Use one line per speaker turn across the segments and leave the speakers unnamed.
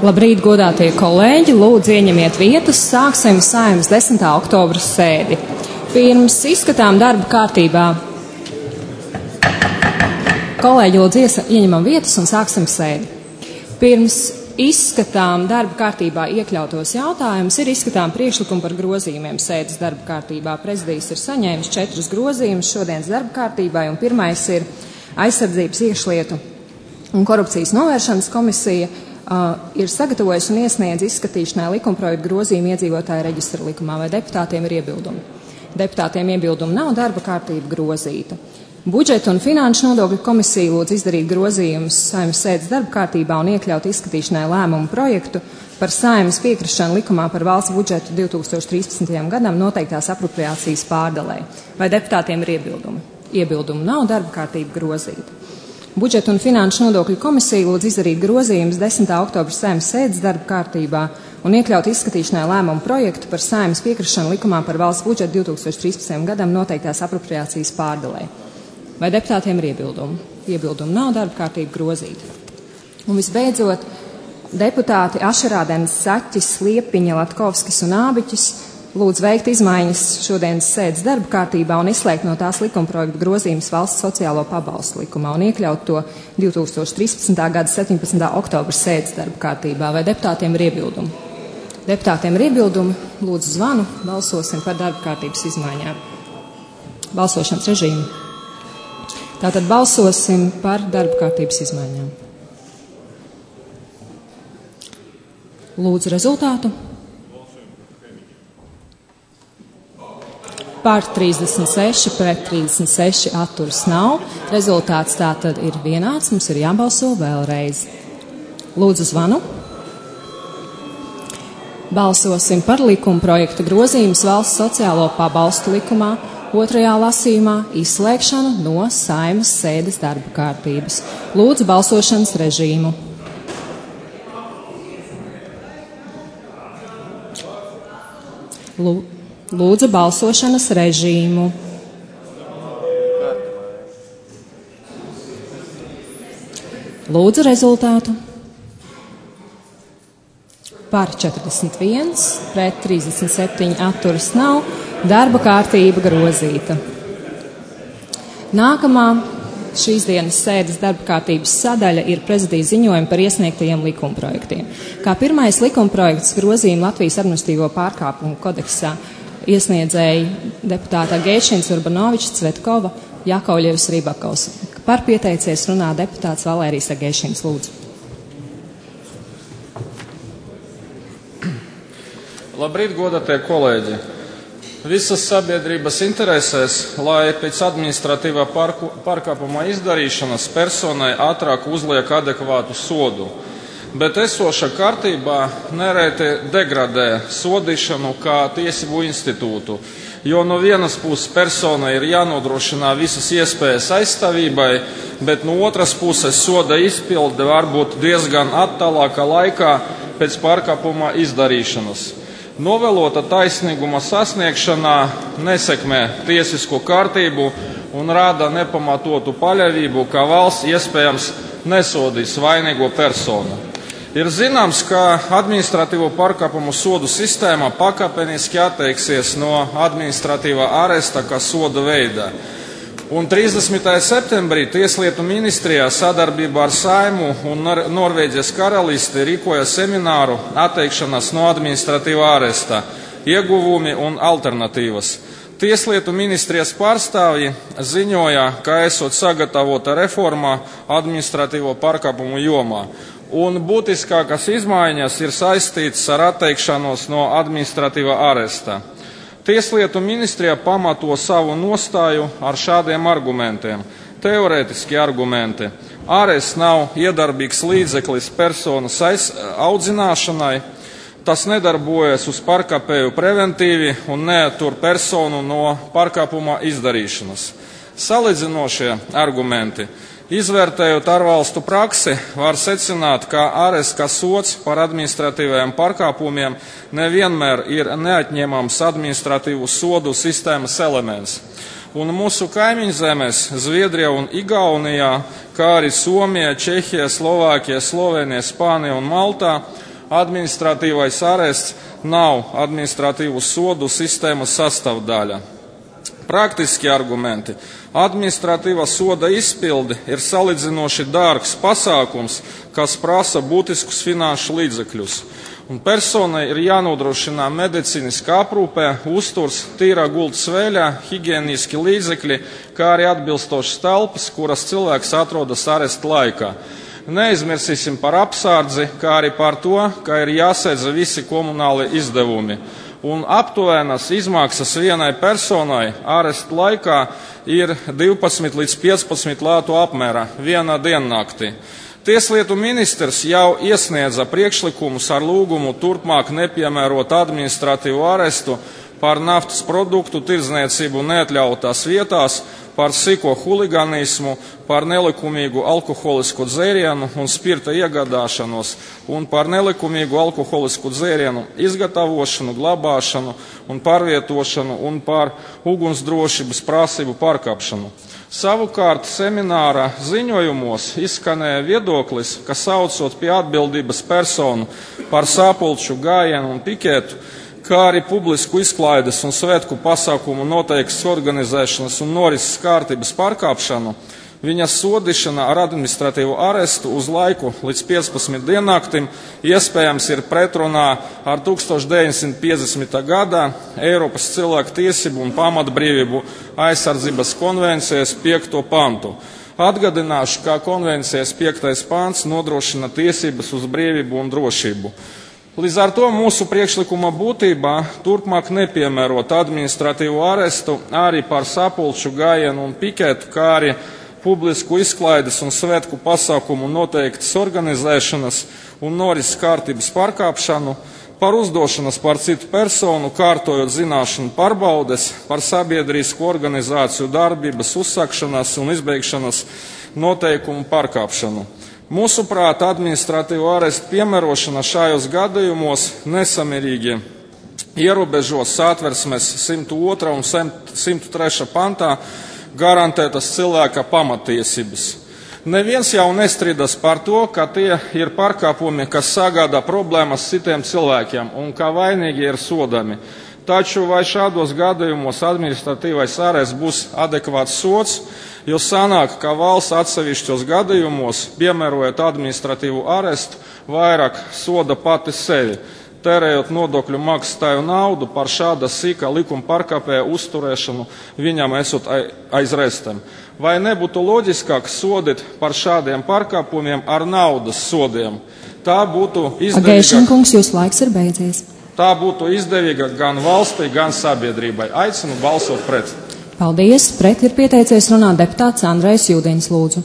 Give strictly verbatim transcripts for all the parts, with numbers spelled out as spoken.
Labrīt, godātie kolēģi, lūdzu ieņemiet vietas, sāksim Saeimas desmitā oktobra sēdi. Pirms izskatām darba kārtībā. Kolēģi, lūdzu ieņemam vietas un sāksim sēdi. Pirms izskatām darba kārtībā iekļautos jautājumus, ir izskatām priekšlikumu par grozījumiem sēdes darba kārtībā. Prezidijs ir saņēmis četrus grozījumus šodienas darba kārtībai, un pirmais ir aizsardzības iekšlietu un korupcijas novēršanas komisija uh, ir sagatavojusi un iesniedz izskatīšanai likumprojektu grozījumu iedzīvotāju reģistra likumā, vai deputātiem ir iebildumi. Deputātiem iebildumu nav, darba kārtība grozīta. Budžeta un finanšu nodokļu komisija lūdz izdarīt grozījumus Saeimas sēdes darba kārtībā un iekļaut izskatīšanai lēmumu projektu par Saeimas piekrišanu likumā par valsts budžetu divs tūkstoši trīspadsmitajam gadam noteiktās apropriācijas pārdalē. Vai deputātiem ir iebildumi? Iebildumu nav, darba kārtība grozīta. Budžeta un finanšu nodokļu komisija lūdz izdarīt grozījumus desmitā oktobra Saeimas sēdes darba kārtībā un iekļaut izskatīšanai lēmumu projektu par Saeimas piekrišanu likumā par valsts budžetu divs tūkstoši trīspadsmitajam gadam noteiktās apropriācijas pārdalē. Vai deputātiem ir iebildumi? Iebildumu nav, darba kārtība grozīta. Un visbeidzot, deputāti Ašerādens, Saķis, Liepiņa, Latkovskis un Ābiķis lūdz veikt izmaiņas šodienas sēdes darba kārtībā un izslēgt no tās likumprojekta grozījumus valsts sociālo pabalstu likumā un iekļaut to divs tūkstoši trīspadsmitā gada septiņpadsmitā oktobra sēdes darba kārtībā. Vai deputātiem ir iebildumi? Deputātiem ir iebildumi, lūdzu zvanu, balsosim par darba kārtības izmaiņām. Balsošanas režīmu. Tātad balsosim par darba kārtības izmaiņām. Lūdzu rezultātu. Par trīsdesmit seši, pret trīsdesmit seši, atturas nav. Rezultāts tātad ir vienāds, mums ir jābalso vēlreiz. Lūdzu zvanu. Balsosim par likuma projekta grozījumus valsts sociālo pabalstu likumā otrajā lasījumā izslēgšanu no Saeimas sēdes darba kārtības. Lūdzu balsošanas režīmu. Lūdzu balsošanas režīmu. Lūdzu rezultātu. Par četrdesmit viens, pret trīsdesmit septiņi, atturas nav. Darba kārtība grozīta. Nākamā šīs dienas sēdes darba kārtības sadaļa ir prezidija ziņojumi par iesniegtajiem likumprojektiem. Kā pirmais likumprojekts grozījuma Latvijas administratīvo pārkāpumu kodeksā iesniedzēji deputātā Gēšins, Urbanovičs, Cvetkova, Jakovļevs, Ribakovs. Par pieteicies runā deputāts Valērijas Gēšins, lūdzu.
Labrīt, godātie kolēģi! Visas sabiedrības interesēs, lai pēc administratīvā pārkāpuma izdarīšanas personai ātrāk uzliek adekvātu sodu, bet esoša kārtībā nereti degradē sodīšanu kā tiesību institūtu, jo no vienas puses persona ir jānodrošina visas iespējas aizstāvībai, bet no otras puses soda izpilde var būt diezgan attālākā laikā pēc pārkāpuma izdarīšanas. Novēlota taisnīguma sasniegšanā nesekmē tiesisko kārtību un rada nepamatotu paļāvību, ka valsts iespējams nesodīs vainīgo personu. Ir zināms, ka administratīvo pārkāpumu sodu sistēma pakāpeniski atteiksies no administratīvā aresta kā soda veida. Un trīsdesmitajā septembrī Tieslietu ministrijā sadarbībā ar Saimu un Norvēģijas karalisti rīkoja semināru atteikšanās no administratīvā aresta, ieguvumi un alternatīvas. Tieslietu ministrijas pārstāvji ziņoja, ka esot sagatavota reforma administratīvo pārkāpumu jomā, un būtiskākas izmaiņas ir saistītas ar atteikšanos no administratīvā aresta. Tieslietu ministrijā pamato savu nostāju ar šādiem argumentiem. Teorētiski argumenti. Arests nav iedarbīgs līdzeklis personas audzināšanai, tas nedarbojas uz pārkāpēju preventīvi un neatur personu no pārkāpuma izdarīšanas. Salīdzinošie argumenti. Izvērtējot ārvalstu praksi, var secināt, ka arests kā sods par administratīvajiem pārkāpumiem nevienmēr ir neatņemams administratīvu sodu sistēmas elements. Un mūsu kaimiņzemēs, Zviedrijā un Igaunijā, kā arī Somijā, Čehijā, Slovākijā, Slovenijā, Spānijā un Maltā, Administratīvais arests nav administratīvu sodu sistēmas sastāvdaļa. Praktiski argumenti. Administratīvā soda izpildi ir salīdzinoši dārgs pasākums, kas prasa būtiskus finanšu līdzekļus. Un personai ir jānodrošina medicīniskā aprūpē, uzturs, tīrā gultas veļā, higiēniski līdzekļi, kā arī atbilstošas telpas, kuras cilvēks atrodas aresta laikā. Neizmirsīsim par apsardzi, kā arī par to, ka ir jāsēdza visi komunāli izdevumi. Un aptuvenas izmaksas vienai personai aresta laikā ir divpadsmit līdz piecpadsmit lātu apmērā vienā diennakti. Tieslietu ministrs jau iesniedza priekšlikumus ar lūgumu turpmāk nepiemērot administratīvu arestu par naftas produktu tirdzniecību neatļautās vietās, par sīko huligānismu, par nelikumīgu alkoholisku dzērienu un spirta iegādāšanos un par nelikumīgu alkoholisku dzērienu izgatavošanu, glabāšanu un pārvietošanu un par ugunsdrošības prasību pārkāpšanu. Savukārt semināra ziņojumos izskanēja viedoklis, ka saucot pie atbildības personu par sapulču, gājienu un pikētu, kā arī publisku izklaides un svētku pasākumu noteikts organizēšanas un norises kārtības pārkāpšanu, viņa sodīšana ar administratīvu arestu uz laiku līdz piecpadsmit diennaktim iespējams ir pretrunā ar tuksstoš deviņsimt piecdesmitā gada Eiropas cilvēku tiesību un pamatbrīvību aizsardzības konvencijas piekto pantu. Atgādināšu, ka konvencijas piektais pants nodrošina tiesības uz brīvību un drošību. Līdz ar to mūsu priekšlikuma būtībā turpmāk nepiemērot administratīvu arestu arī par sapulču, gājienu un pikētu, kā arī publisku izklaides un svētku pasākumu noteiktas organizēšanas un norises kārtības pārkāpšanu, par uzdošanas par citu personu, kārtojot zināšanu pārbaudes, par sabiedrisku organizāciju darbības uzsākšanas un izbeigšanas noteikumu pārkāpšanu. Mūsuprāt, administratīvo arestu piemērošana šajos gadījumos nesamērīgi ierobežos Satversmes simt otrā un simt trešā pantā garantētas cilvēka pamatiesības. Neviens jau nestrīdas par to, ka tie ir pārkāpumi, kas sagādā problēmas citiem cilvēkiem un ka vainīgi ir sodami. Taču vai šādos gadījumos administratīvais arests būs adekvāts sods, jo sanāk, ka valsts atsevišķos gadījumos, piemērojot administratīvu arestu, vairāk soda pati sevi, tērējot nodokļu maksātāju naudu par šāda sīka likuma pārkāpēja uzturēšanu viņam esot aiz restēm. Vai nebūtu loģiskāk sodīt par šādiem pārkāpumiem ar naudas sodiem? Tā būtu izdevīgāk.
Agēšankungs, jūsu laiks ir beidzies.
Tā būtu izdevīga gan valstī, gan sabiedrībai. Aicinu balsot pret.
Paldies. Pret ir pieteicies runāt deputāts Andrejs Jūdīns, lūdzu.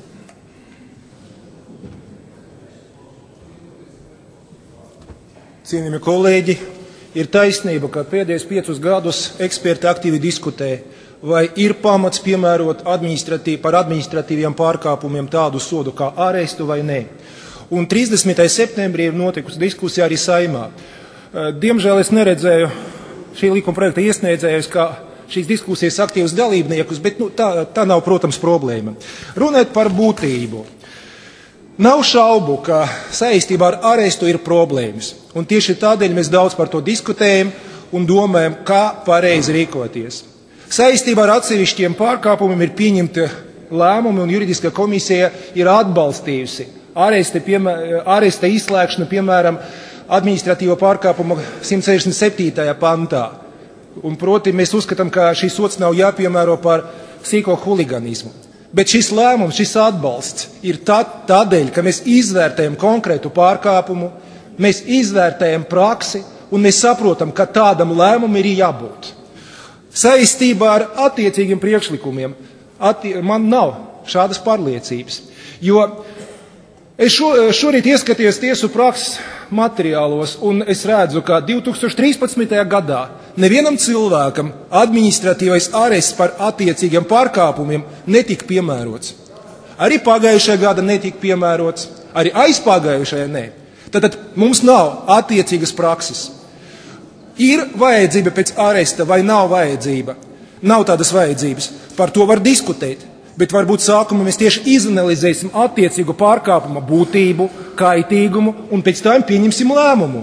Cienījamie kolēģi, ir taisnība, ka pēdējos piecus gadus eksperti aktīvi diskutē, vai ir pamats piemērot administratīvi, par administratīviem pārkāpumiem tādu sodu kā arestu vai nē. Un trīsdesmitajā septembrī ir notikusi diskusija arī Saeimā. Diemžēl es neredzēju šī likuma projekta iesniedzējus, kā šīs diskusijas aktīvus dalībniekus, bet nu, tā, tā nav, protams, problēma. Runāt par būtību. Nav šaubu, ka saistībā ar arestu ir problēmas, un tieši tādēļ mēs daudz par to diskutējam un domājam, kā pareizi rīkoties. Saistībā ar atsevišķiem pārkāpumiem ir pieņemta lēmumi, un juridiskā komisija ir atbalstījusi aresta, piemēr, aresta izslēgšanu, piemēram, administratīvo pārkāpumu simt sešdesmit septītajā pantā. Un proti mēs uzskatām, ka šis sods nav jāpiemēro par sīko huliganismu. Bet šis lēmums, šis atbalsts ir tā, tādēļ, ka mēs izvērtējam konkrētu pārkāpumu, mēs izvērtējam praksi un mēs saprotam, ka tādam lēmumam ir jābūt. Saistībā ar attiecīgiem priekšlikumiem atti, man nav šādas pārliecības, jo es šo, šorīt ieskatījos tiesu prakses materiālos, un es redzu, ka divi tūkstoši trīspadsmitajā gadā nevienam cilvēkam administratīvais arests par attiecīgiem pārkāpumiem netika piemērots. Arī pagājušajā gada netika piemērots, arī aizpagājušajā nē. Tātad mums nav attiecīgas prakses. Ir vajadzība pēc aresta vai nav vajadzība? Nav tādas vajadzības. Par to var diskutēt. Bet varbūt sākumā mēs tieši izanalizēsim attiecīgu pārkāpuma būtību, kaitīgumu un pēc tam pieņemsim lēmumu.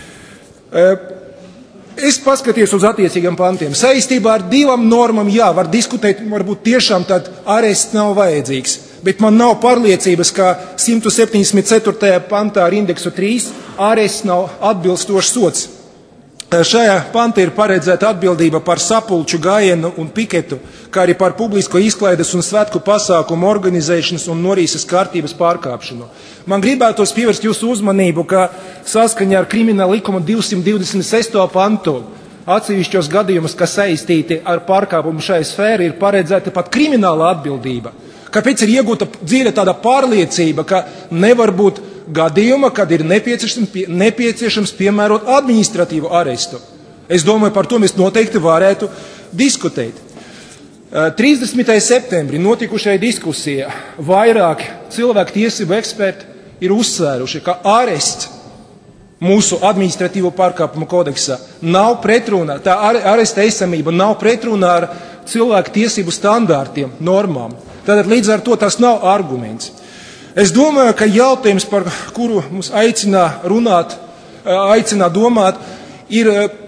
Es paskatījos uz attiecīgiem pantiem. Saistībā ar divām normām, jā, var diskutēt, varbūt tiešām tad arests nav vajadzīgs. Bet man nav pārliecības, ka simt septiņdesmit ceturtajā pantā ar indeksu trīs arests nav atbilstošs sods. Šajā pantā ir paredzēta atbildība par sapulču, gājienu un piketu, kā arī par publisko izklaides un svētku pasākumu organizēšanas un norīses kārtības pārkāpšanu. Man gribētos pievērst jūsu uzmanību, ka saskaņā ar krimināla likuma divsimt divdesmit sesto pantu atsevišķos gadījumus, kas saistīti ar pārkāpumu šai sfērai, ir paredzēta pat krimināla atbildība. Kāpēc ir iegūta dziļa tāda pārliecība, ka nevar būt gadījuma, kad ir nepieciešams, nepieciešams piemērot administratīvu arestu? Es domāju, par to mēs noteikti varētu diskutēt. trīsdesmitajā septembrī notikušajā diskusijā vairāki cilvēku tiesību eksperti ir uzsvēruši, ka arests mūsu administratīvo pārkāpumu kodeksā nav pretrunā, tā aresta esamība nav pretrunā ar cilvēku tiesību standārtiem, normām. Tātad līdz ar to tas nav arguments. Es domāju, ka jautājums, par kuru mums aicina runāt, aicina domāt, ir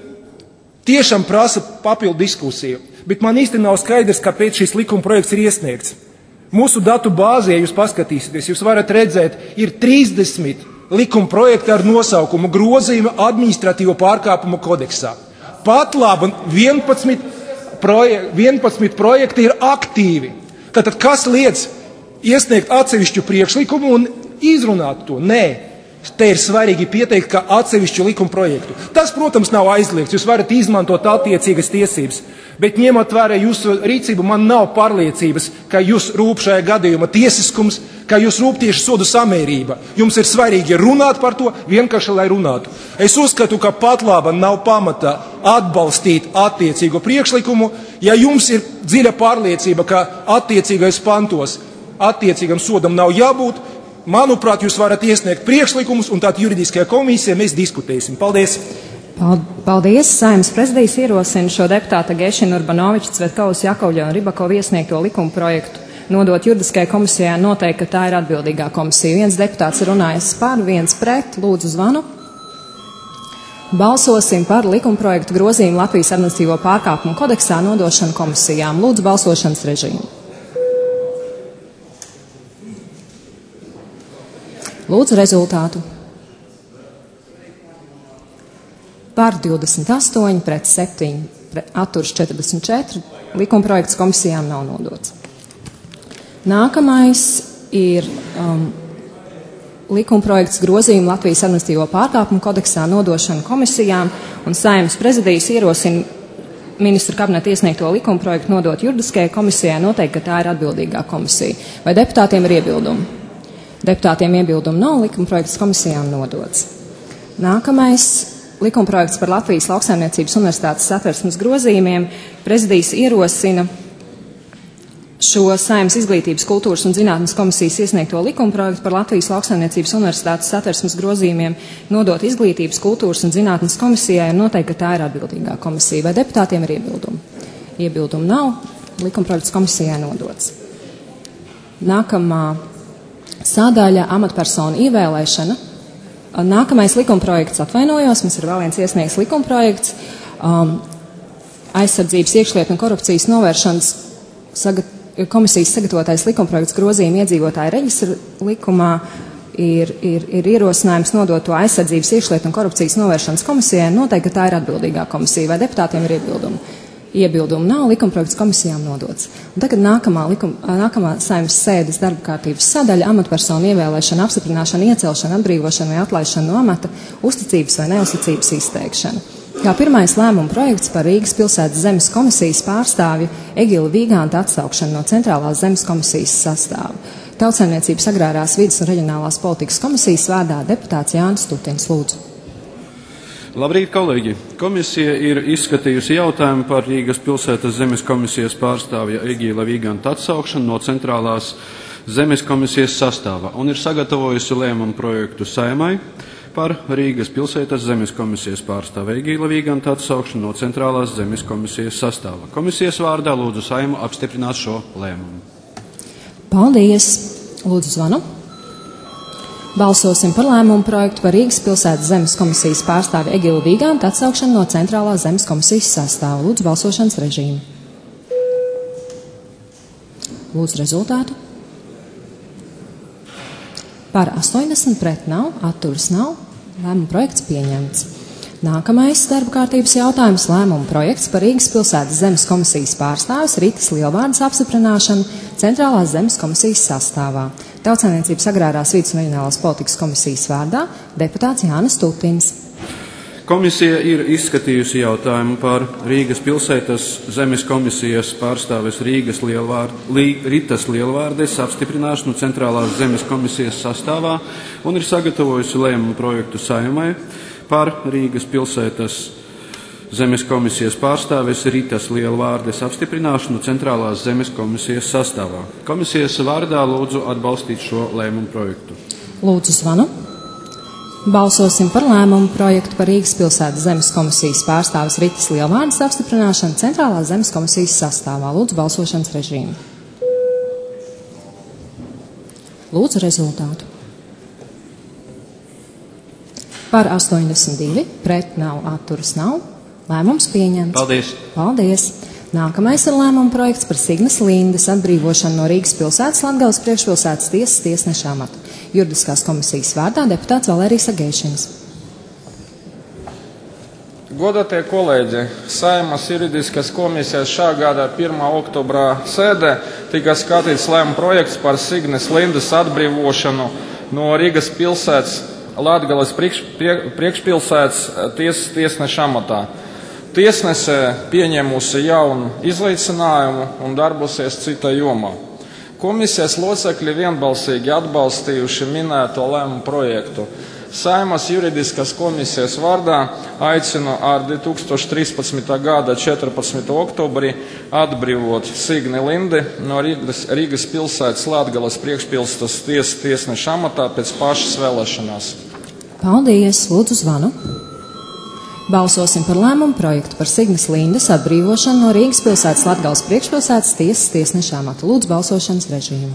tiešām prasa papildu diskusiju. Bet man īsti nav skaidrs, kāpēc šis likuma projekts ir iesniegts. Mūsu datu bāzē, ja jūs paskatīsieties, jūs varat redzēt, ir trīsdesmit likuma projekti ar nosaukumu grozījuma administratīvo pārkāpumu kodeksā. Pat labi, vienpadsmit, proje, vienpadsmit projekti ir aktīvi. Tātad kas liedz iesniegt atsevišķu priekšlikumu un izrunāt to? Nē, te ir svarīgi pieteikt, ka atsevišķu likuma projektu. Tas, protams, nav aizliegts, jūs varat izmantot attiecīgas tiesības, bet ņemot vērā jūsu rīcību, man nav pārliecības, ka jūs rūp šajā gadījumā tiesiskums, ka jūs rūp tieši sodu samērība. Jums ir svarīgi runāt par to, vienkārši lai runātu. Es uzskatu, ka pat laba nav pamata atbalstīt attiecīgo priekšlikumu, ja jums ir dziļa pārliecība, ka attiecīgais pantos attiecīgam sodam nav jābūt. Manuprāt, jūs varat iesniegt priekšlikumus, un tātad juridiskajā komisijā mēs diskutēsim. Paldies!
Paldies! Saeimas prezidijs ierosina šo deputāta Gešina Urbanoviča, Cvetkovas, Jakovļa un Ribakova iesniegto likuma projektu nodot juridiskajai komisijai, noteikt, ka tā ir atbildīgā komisija. Viens deputāts ir runājis par, viens pret. Lūdzu zvanu. Balsosim par likuma projektu grozījumu Latvijas administratīvo pārkāpumu kodeksā nodošanu komisijām. Lūdzu balsošanas režīmu. Lūdzu rezultātu. Par divdesmit astoņi, pret septiņi, atturas četrdesmit četri. Likuma projekts komisijām nav nodots. Nākamais ir um, likuma projekts grozījumu Latvijas administratīvo pārkāpumu kodeksā nodošanu komisijām, un Saeimas prezidijs ierosina ministru kabineta iesniegto likuma projektu nodot juridiskajai komisijai, noteikt, ka tā ir atbildīgā komisija. Vai deputātiem ir iebildumi? Deputātiem iebildumu nav, likuma projekts komisijām nodots. Nākamais likuma projekts par Latvijas Lauksaimniecības universitātes satversmes grozījumiem. Prezidijs ierosina šo Saeimas izglītības, kultūras un zinātnes komisijas iesniegto likuma projektu par Latvijas Lauksaimniecības universitātes satversmes grozījumiem nodot izglītības, kultūras un zinātnes komisijai un noteikt, ka tā ir atbildīgā komisija. Vai deputātiem ir iebildumi? Iebildumu nav, likuma projekts komisijai nodots. Nākamā sādaļa amatpersonu ievēlēšana. Nākamais likuma projekts, atvainojos, mums ir vēl viens iesniegts likuma projekts, um, aizsardzības, iekšlietu un korupcijas novēršanas sagat, komisijas sagatavotais likuma projekts grozījuma iedzīvotāju reģistra likumā ir, ir, ir ierosinājums nodot to aizsardzības, iekšlietu un korupcijas novēršanas komisijai, noteikti, ka tā ir atbildīgā komisija. Vai deputātiem ir iebildumi? Iebildumu nav, likuma projekts komisijām nodots. Un tagad nākamā, likuma, nākamā Saeimas sēdes darba kārtības sadaļa - amatpersonu ievēlēšana, apstiprināšana, iecelšana, atbrīvošana vai atlaišana no amata, uzticības vai neuzticības izteikšana. Kā pirmais lēmuma projekts par Rīgas pilsētas zemes komisijas pārstāvju Egila Vīganta atsaukšanu no centrālās zemes komisijas sastāva. Tautsaimniecības agrārās vides un reģionālās politikas komisijas vārdā deputāts Jānis Stutins. Lūdzu.
Labrīt, kolēģi! Komisija ir izskatījusi jautājumu par Rīgas pilsētas zemes komisijas pārstāvja Egila Vīganta atsaukšanu no centrālās zemes komisijas sastāva un ir sagatavojusi lēmumu projektu Saeimai par Rīgas pilsētas zemes komisijas pārstāvja Egila Vīganta atsaukšanu no centrālās zemes komisijas sastāva. Komisijas vārdā lūdzu Saimu apstiprināt šo lēmumu.
Paldies! Lūdzu zvanu. Balsosim par lēmumu projektu par Rīgas pilsētas zemes komisijas pārstāvi Egilu Vīgantu atsaukšanu no centrālās zemes komisijas sastāva. Lūdzu balsošanas režīmu. Lūdzu rezultātu. Par astoņdesmit pret nav, atturas nav, lēmuma projekts pieņemts. Nākamais darba kārtības jautājums - lēmuma projekts par Rīgas pilsētas zemes komisijas pārstāvis Ritas Lielvārdes apstiprināšanu centrālās zemes komisijas sastāvā. Tautsaimniecības agrārās vides un reģionālās politikas komisijas vārdā deputāts Jānis Tutins.
Komisija ir izskatījusi jautājumu par Rīgas pilsētas zemes komisijas pārstāves Rīgas Lielvārd, Lī, Ritas Lielvārdes apstiprināšanu centrālās zemes komisijas sastāvā un ir sagatavojusi lēmumu projektu Saeimai par Rīgas pilsētas zemes komisijas pārstāves Ritas Lielvārdes apstiprināšanu centrālās zemes komisijas sastāvā. Komisijas vārdā lūdzu atbalstīt šo lēmumu projektu.
Lūdzu zvanu. Balsosim par lēmumu projektu par Rīgas pilsētas zemes komisijas pārstāves Ritas Lielvārdes apstiprināšanu centrālās zemes komisijas sastāvā. Lūdzu balsošanas režīmu. Lūdzu rezultātu. Par astoņdesmit divi, pret nav, atturas nav. Lēmums pieņemts.
Paldies.
Paldies. Nākamais ir lēmuma projekts par Signas Lindes atbrīvošanu no Rīgas pilsētas Latgales priekšpilsētas tiesas tiesneša amata. Juridiskās komisijas vārdā deputāts Valērijas Agēšins.
Godātie kolēģi, Saeimas juridiskās komisijas šā gada pirmā oktobrā sēdē tika skatīts lēmuma projekts par Signas Lindes atbrīvošanu no Rīgas pilsētas Latgales priekš, priekšpilsētas tiesas tiesneša amatā. Tiesnese pieņēmusi jaunu izlīdzinājumu un darbosies citā jomā. Komisijas locekļi vienbalsīgi atbalstījuši minēto lēmumu projektu. Saeimas juridiskās komisijas vārdā aicinu ar divi tūkstoši trīspadsmitā gada četrpadsmito oktobrī atbrīvot Signi Lindi no Rīgas, Rīgas pilsētas Latgales priekšpilsētas tiesas tiesneša amatā pēc pašas vēlēšanās.
Paldies! Lūdzu zvanu. Balsosim par lēmumu projektu par Signas Lindes atbrīvošanu no Rīgas pilsētas Latgales priekšpilsētas tiesas tiesneša amata. Lūdzu balsošanas režīmu.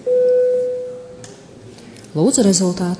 Lūdzu rezultātu.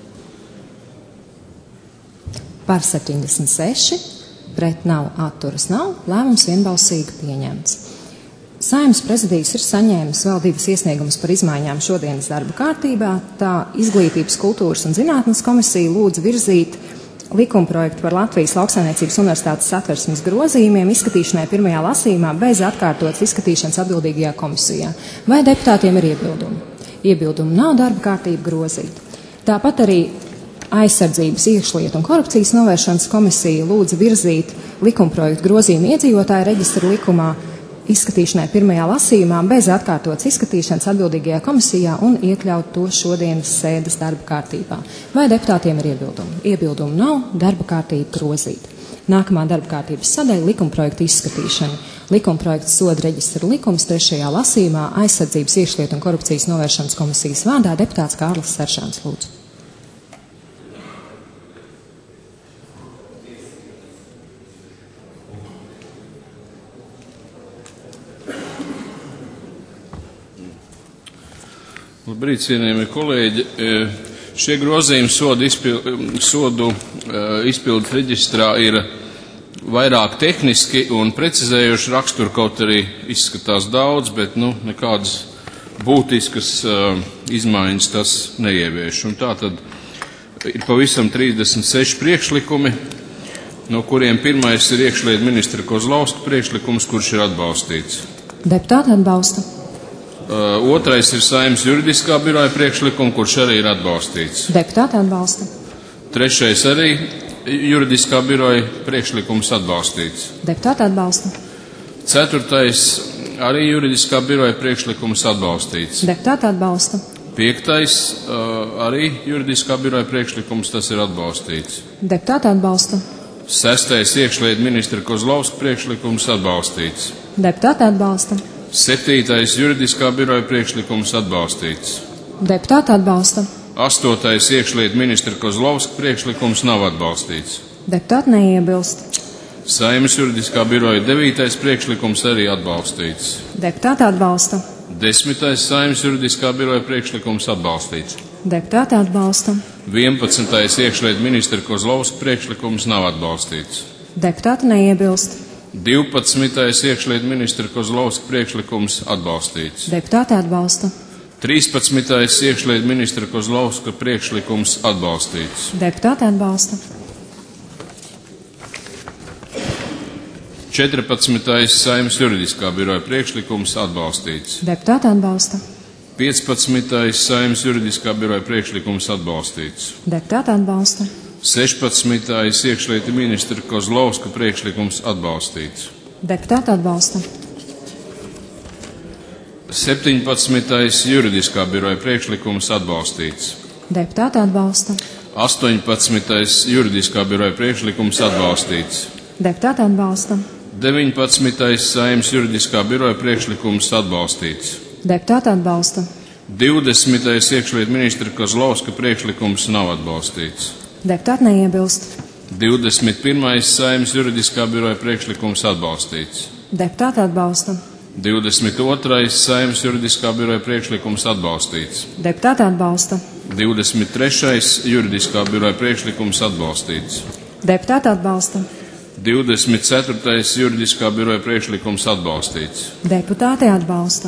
Par septiņdesmit seši, pret nav, atturas nav, lēmums vienbalsīgi pieņemts. Saeimas prezidijs ir saņēmis vēl divas iesniegumus par izmaiņām šodienas darba kārtībā. Tā Izglītības, kultūras un zinātnes komisija lūdz virzīt likumprojektu par Latvijas Lauksaimniecības universitātes satversmes grozījumiem izskatīšanai pirmajā lasījumā bez atkārtotas izskatīšanas atbildīgajā komisijā. Vai deputātiem ir iebildumi? Iebildumi nav, darba kārtība grozīta. Tāpat arī Aizsardzības, iekšlietu un korupcijas novēršanas komisija lūdza virzīt likumprojektu grozījumu iedzīvotāju reģistra likumā izskatīšanai pirmajā lasījumā bez atkārtotas izskatīšanas atbildīgajā komisijā un iekļaut to šodienas sēdes darba kārtībā. Vai deputātiem ir iebildumi? Iebildumu nav, darba kārtība grozīta. Nākamā darba kārtības sadaļa - likumprojektu izskatīšana. Likumprojekts soda reģistra likums trešajā lasījumā Aizsardzības, iekšlietu un korupcijas novēršanas komisijas vārdā deputāts Kārlis Seršāns, lūdzu.
Labrīt, cienījamie kolēģi. Šie grozījumi sodu, izpildu, sodu izpildes reģistrā ir vairāk tehniski un precizējuši raksturu, kaut arī izskatās daudz, bet nu, nekādas būtiskas uh, izmaiņas tas neievieš. Un tā tad ir pavisam trīsdesmit seši priekšlikumi, no kuriem pirmais ir iekšlietu ministra Kozlovska priekšlikums, kurš ir atbalstīts.
Deputāti atbalsta.
Uh, otrais ir Saeimas juridiskā biroja priekšlikums, kurš arī ir atbalstīts.
Deputāti atbalsta.
Trešais arī juridiskā biroja priekšlikums atbalstīts.
Deputāti atbalsta.
Ceturtais arī juridiskā biroja priekšlikums atbalstīts.
Deputāti atbalsta.
Piektais uh, arī juridiskā biroja priekšlikums, tas ir atbalstīts.
Deputāti atbalsta.
Sestais iekšlietu ministra Kozlovska priekšlikums atbalstīts.
Deputāti atbalsta.
Septītais juridiskā biroja priekšlikums atbalstīts.
Deputāti atbalsta.
Astotais iekšlietu ministra Kozlovska priekšlikums nav atbalstīts.
Deputāti neiebilst.
Saeimas juridiskā biroja devītais priekšlikums arī atbalstīts.
Deputāti atbalsta.
Desmitais Saeimas juridiskā biroja priekšlikums atbalstīts.
Deputāti atbalsta.
Vienpadsmitais iekšlietu ministra Kozlovska priekšlikums nav atbalstīts.
Deputāti neiebilst.
Divpadsmitais iekšlietu ministra Kozlovska priekšlikums atbalstīts.
Deputāti atbalsta.
Trīspadsmitais iekšlietu ministra Kozlovska priekšlikums atbalstīts.
Deputāti atbalsta.
Četrpadsmitais Saeimas juridiskā biroja priekšlikums atbalstīts.
Deputāti atbalsta.
Piecpadsmitais Saeimas juridiskā biroja priekšlikums atbalstīts.
Deputāti atbalsta.
Sešpadsmitais iekšlietu ministra Kozlovska priekšlikums atbalstīts.
Deputāti atbalsta.
Septiņpadsmitais juridiskā biroja priekšlikums atbalstīts.
Deputāti atbalsta.
Astoņpadsmitais juridiskā biroja priekšlikums atbalstīts.
Deputāti atbalsta.
Deviņpadsmitais Saeimas juridiskā biroja priekšlikums atbalstīts.
Deputāti atbalsta.
Divdesmitais iekšlietu ministra Kozlovska priekšlikums nav atbalstīts.
Deputāti neiebilst.
Divdesmit pirmais Saeimas juridiskā biroja priekšlikums atbalstīts.
Deputāti atbalsta.
Divdesmit otrais Saeimas juridiskā biroja priekšlikums atbalstīts.
Deputāti atbalsta.
Divdesmit trešais juridiskā biroja priekšlikums atbalstīts.
Deputāti atbalsta.
Divdesmit ceturtais juridiskā biroja priekšlikums atbalstīts.
Deputāti atbalsta.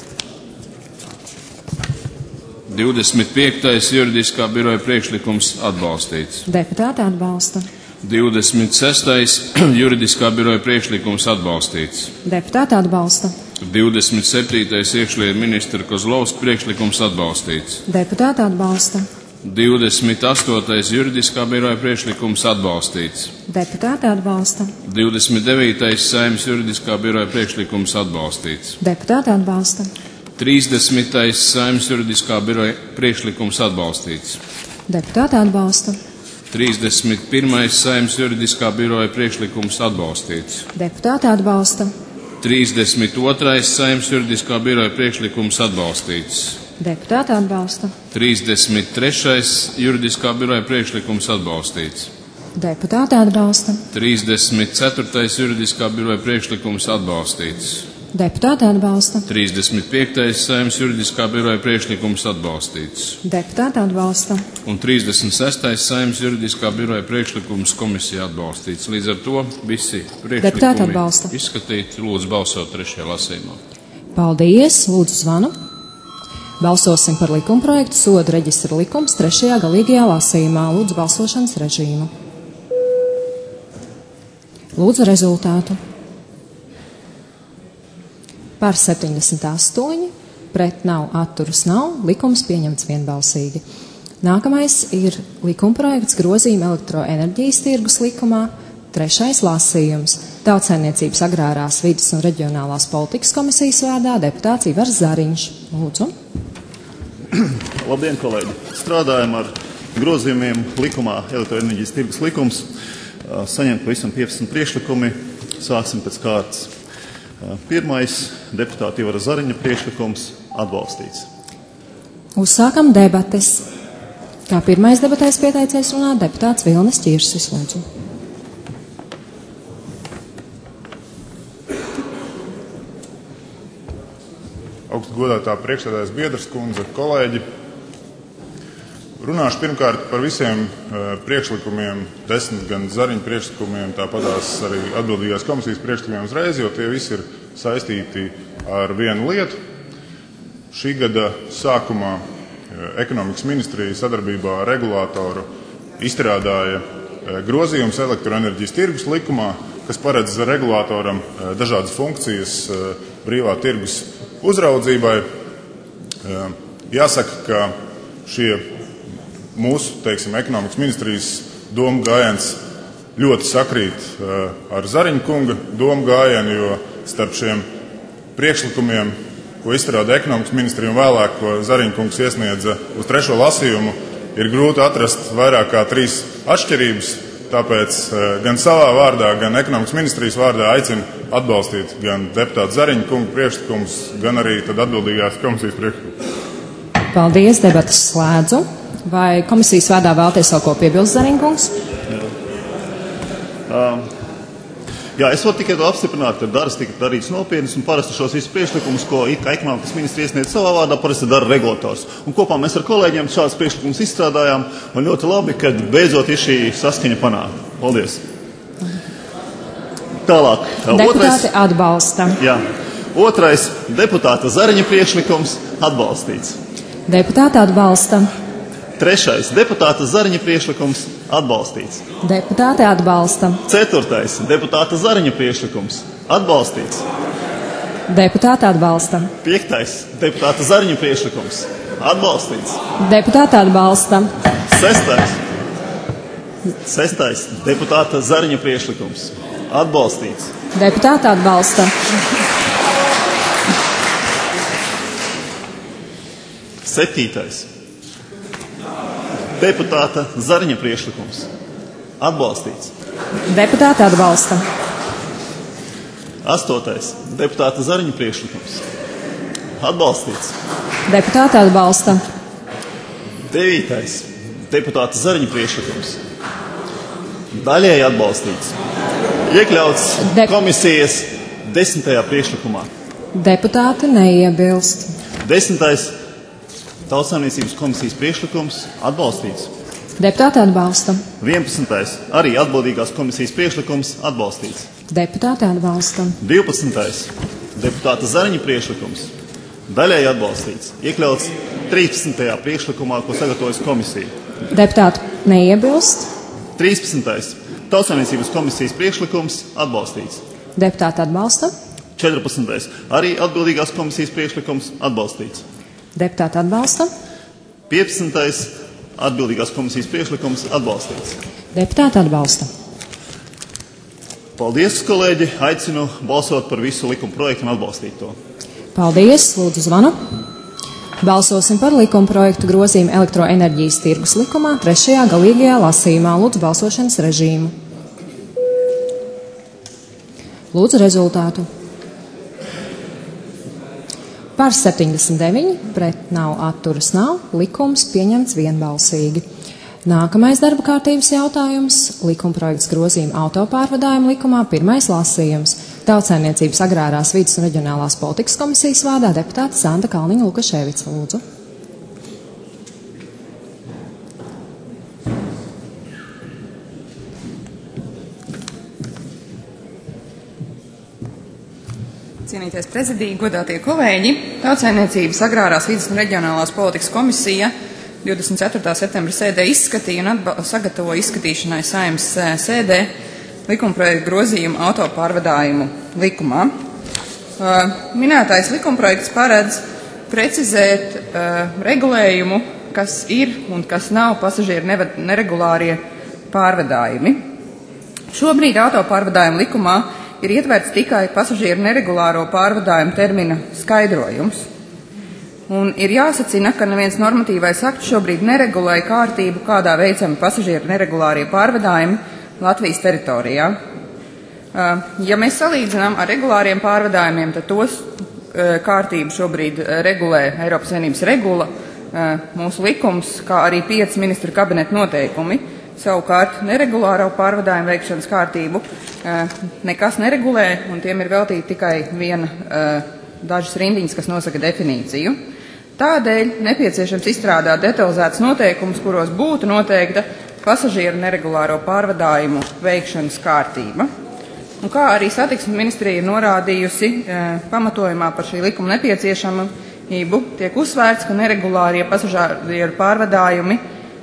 Divdesmit piektais juridiskā biroja priekšlikums atbalstīts.
Deputāti atbalsta.
Divdesmit sestais juridiskā biroja priekšlikums atbalstīts.
Deputāti atbalsta.
Divdesmit septītais iekšlietu ministra Kozlovska priekšlikums atbalstīts.
Deputāti atbalsta.
Divdesmit astotais juridiskā biroja priekšlikums atbalstīts.
Deputāti atbalsta.
Divdesmit devītais Saeimas juridiskā biroja priekšlikums atbalstīts.
Deputāti atbalsta.
Trīsdesmitais Saeimas juridiskā biroja priekšlikums atbalstīts.
Deputāti atbalsta.
Trīsdesmit pirmais Saeimas juridiskā biroja priekšlikums atbalstīts.
Deputāti atbalsta.
Trīsdesmit otrais Saeimas juridiskā biroja priekšlikums atbalstīts.
Deputāti atbalsta.
Trīsdesmit trešais juridiskā biroja priekšlikums atbalstīts.
Deputāti atbalsta.
Trīsdesmit ceturtais juridiskā biroja priekšlikums atbalstīts.
Deputāti atbalsta.
Trīsdesmit piektais Saeimas juridiskā biroja priekšlikums atbalstīts.
Deputāti atbalsta.
Un trīsdesmit sestais Saeimas juridiskā biroja priekšlikums komisija atbalstīts. Līdz ar to visi priekšlikumi izskatīti. Lūdzu balsot trešajā lasījumā.
Paldies. Lūdzu zvanu. Balsosim par likumprojektu sodu reģistra likums trešajā galīgajā lasījumā. Lūdzu balsošanas režīmu. Lūdzu rezultātu. Par septiņdesmit astoņi, pret nav, atturas nav, likums pieņemts vienbalsīgi. Nākamais ir likumprojekts grozījuma elektroenerģijas tirgus likumā, trešais lasījums. Tautsaimniecības agrārās vides un reģionālās politikas komisijas vārdā deputāts Ivars Zariņš. Lūdzu.
Labdien, kolēģi! Strādājam ar grozījumiem likumā elektroenerģijas tirgus likums. Saņemt pavisam piecdesmit priekšlikumi. Sāksim pēc kārtas. Pirmais deputāta Ivara Zariņa priekšlikums atbalstīts.
Uzsākam debates. Kā pirmais debatēs pieteicies runāt deputāts Vilnis Ķirsis. Lūdzu.
Augstgodātā priekšsēdētājas Biedras kundze, kolēģi. Runāšu pirmkārt par visiem priekšlikumiem, desmit gan Zariņa priekšlikumiem, tāpatās arī atbildīgās komisijas priekšlikumiem uzreiz, jo tie visi ir saistīti ar vienu lietu. Šī gada sākumā ekonomikas ministrija sadarbībā ar regulātoru izstrādāja grozījums elektroenerģijas tirgus likumā, kas paredz regulātoram dažādas funkcijas brīvā tirgus uzraudzībai. Jāsaka, ka šie mūsu, teiksim, ekonomikas ministrijas domu gājiens ļoti sakrīt ar Zariņa kunga domu gājienu, jo starp šiem priekšlikumiem, ko izstrāda ekonomikas ministrija un vēlāk, ko Zariņa kungs iesniedza uz trešo lasījumu, ir grūti atrast vairāk kā trīs atšķirības. Tāpēc gan savā vārdā, gan ekonomikas ministrijas vārdā aicinu atbalstīt gan deputātu Zariņa kunga priekšlikumus, gan arī tad atbildīgās komisijas priekšlikumus.
Paldies, debatas slēdzu. Vai komisijas vārdā vēlties vēl ko piebilst, Zariņa kungs?
Jā, es varu tikai to apstiprināt, ka darbs tika darīts nopietnis, un parasti šos visus priekšlikumus, ko it kā ekonomikas ministri iesniedz savā vārdā, parasti dara regulators. Un kopā mēs ar kolēģiem šādus priekšlikumus izstrādājām, un ļoti labi, ka beidzot ir šī saskaņa panākta. Paldies! Tālāk.
Deputāti otrais, atbalsta.
Jā. Otrais deputāta Zariņa priekšlikums atbalstīts.
Deputāti atbalsta.
Trešais deputāta Zariņa priekšlikums atbalstīts.
Deputāti atbalsta.
Ceturtais deputāta Zariņa priekšlikums atbalstīts.
Deputāti atbalsta.
Piektais deputāta Zariņa priekšlikums atbalstīts.
Deputāti atbalsta.
Sestais. Sestais deputāta Zariņa priekšlikums atbalstīts.
Deputāti atbalsta.
Septītais deputāta Zariņa priekšlikums atbalstīts.
Deputāti atbalsta.
Astotais deputāta Zariņa priekšlikums atbalstīts.
Deputāti atbalsta.
Devītais deputāta Zariņa priekšlikums daļēji atbalstīts. Iekļauts
De...
komisijas desmitajā priekšlikumā.
Deputāti neiebilst.
Desmitais Tautsaimniecības komisijas priekšlikums atbalstīts.
Deputāti atbalsta.
vienpadsmitais arī atbildīgās komisijas priekšlikums atbalstīts.
Deputāti atbalsta.
divpadsmitais deputāta Zariņa priekšlikums daļēji atbalstīts. Iekļauts trīspadsmitajā priekšlikumā, ko sagatavojas komisija.
Deputāti neiebilst.
trīspadsmitais Tautsaimniecības komisijas priekšlikums atbalstīts.
Deputāti atbalsta.
četrpadsmitais arī atbildīgās komisijas priekšlikums atbalstīts.
Deputāti atbalsta.
piecpadsmitais atbildīgās komisijas priekšlikums atbalstīts.
Deputāti atbalsta.
Paldies, kolēģi! Aicinu balsot par visu likuma projektu un atbalstīt to.
Paldies! Lūdzu zvanu. Balsosim par likuma projektu grozījumu elektroenerģijas tirgus likumā trešajā galīgajā lasījumā. Lūdzu balsošanas režīmu. Lūdzu rezultātu. Par septiņdesmit deviņi, pret nav, atturas nav, likums pieņemts vienbalsīgi. Nākamais darba kārtības jautājums – likumprojekts grozījuma autopārvadājuma likumā, pirmais lasījums. Tautsaimniecības agrārās vides un reģionālās politikas komisijas vārdā deputāte Santa Kalniņa Lukaševica. Lūdzu.
Cienītais prezidija, godātie kolēģi, Tautsaimniecības agrārās vides un reģionālās politikas komisija divdesmit ceturtā septembra sēdē izskatīja un atba- sagatavoja izskatīšanai Saeimas sēdē likumprojektu grozījumu autopārvadājumu likumā. Uh, minētais likumprojekts paredz precizēt uh, regulējumu, kas ir un kas nav pasažieru nevad- neregulārie pārvadājumi. Šobrīd autopārvadājumu likumā ir ietverts tikai pasažieru neregulāro pārvadājumu termina skaidrojums. Un ir jāsacina, ka neviens normatīvais akts šobrīd neregulē kārtību, kādā veicami pasažieru neregulārie pārvadājumi Latvijas teritorijā. Ja mēs salīdzinām ar regulāriem pārvadājumiem, tad tos kārtību šobrīd regulē Eiropas Savienības regula, mūsu likums, kā arī pieci ministru kabineta noteikumi. Savukārt neregulāro pārvadājumu veikšanas kārtību nekas neregulē, un tiem ir veltīta tikai viena dažas rindiņas, kas nosaka definīciju. Tādēļ nepieciešams izstrādāt detalizētas noteikumus, kuros būtu noteikta pasažieru neregulāro pārvadājumu veikšanas kārtība. Un kā arī satiksmes ministrija ir norādījusi pamatojumā par šī likuma nepieciešamību, tiek uzsvērts, ka neregulārie pasažieru pārvadājumi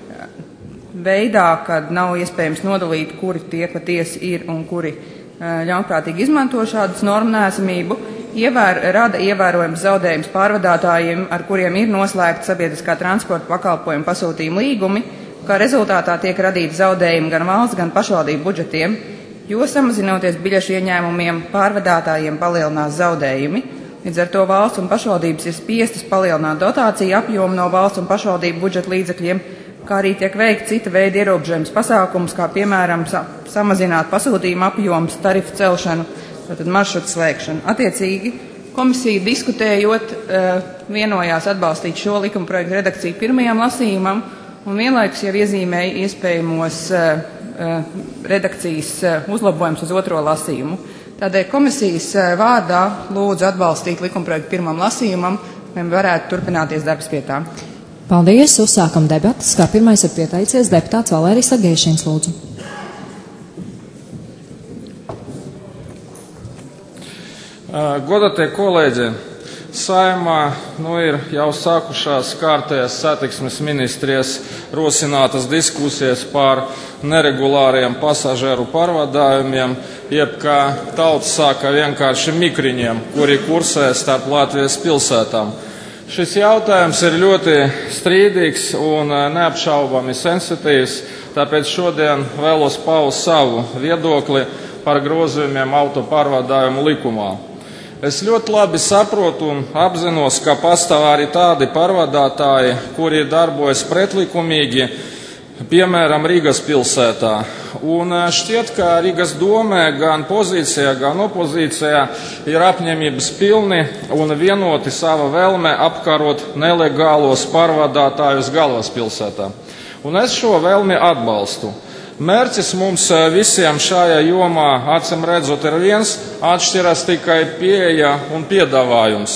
veidā, kad nav iespējams nodalīt, kuri tie patiesi ir un kuri ļaunprātīgi izmanto šādas normu neesamību, ievēr, rada ievērojams zaudējums pārvadātājiem, ar kuriem ir noslēgta sabiedriskā transporta pakalpojuma pasūtījuma līgumi, kā rezultātā tiek radīti zaudējumi gan valsts, gan pašvaldību budžetiem, jo samazinoties biļešu ieņēmumiem, pārvadātājiem palielinās zaudējumi. Līdz ar to valsts un pašvaldības ir spiestas palielināt dotāciju apjomu no valsts un pašvaldību budžeta līdzekļiem, kā arī tiek veikt cita veida ierobežojums pasākums, kā piemēram sa samazināt pasūtījumu apjomus, tarifu celšanu, tātad maršrutu slēgšanu. Attiecīgi, komisija diskutējot vienojās atbalstīt šo likuma projektu redakciju pirmajam lasījumam un vienlaikus jau iezīmēja iespējamos redakcijas uzlabojums uz otro lasījumu. Tādēļ komisijas vārdā lūdzu atbalstīt likumprojektu pirmam lasījumam, lai varētu turpināties darbs pie tā.
Paldies, uzsākam debatas. Kā pirmais ir pieteicies deputāts Valērijas Agēšins, lūdzu.
Godātie kolēģi, Saeimā nu, ir jau sākušās kārtējās satiksmes ministrijas rosinātas diskusijas par neregulāriem pasažieru pārvadājumiem, jeb kā tauta sāka vienkārši mikriņiem, kuri kursē starp Latvijas pilsētām. Šis jautājums ir ļoti strīdīgs un neapšaubami sensitīvs, tāpēc šodien vēlos paust savu viedokli par grozījumiem autopārvadājumu likumā. Es ļoti labi saprotu un apzinos, ka pastāv arī tādi pārvadātāji, kuri darbojas pretlikumīgi, piemēram, Rīgas pilsētā. Un šķiet, ka Rīgas domē gan pozīcijā, gan opozīcijā ir apņemības pilni un vienoti sava vēlme apkarot nelegālos pārvadātājus galvaspilsētā. Un es šo vēlmi atbalstu. Mērķis mums visiem šajā jomā, acīm redzot, ir viens, atšķiras tikai pieeja un piedāvājums.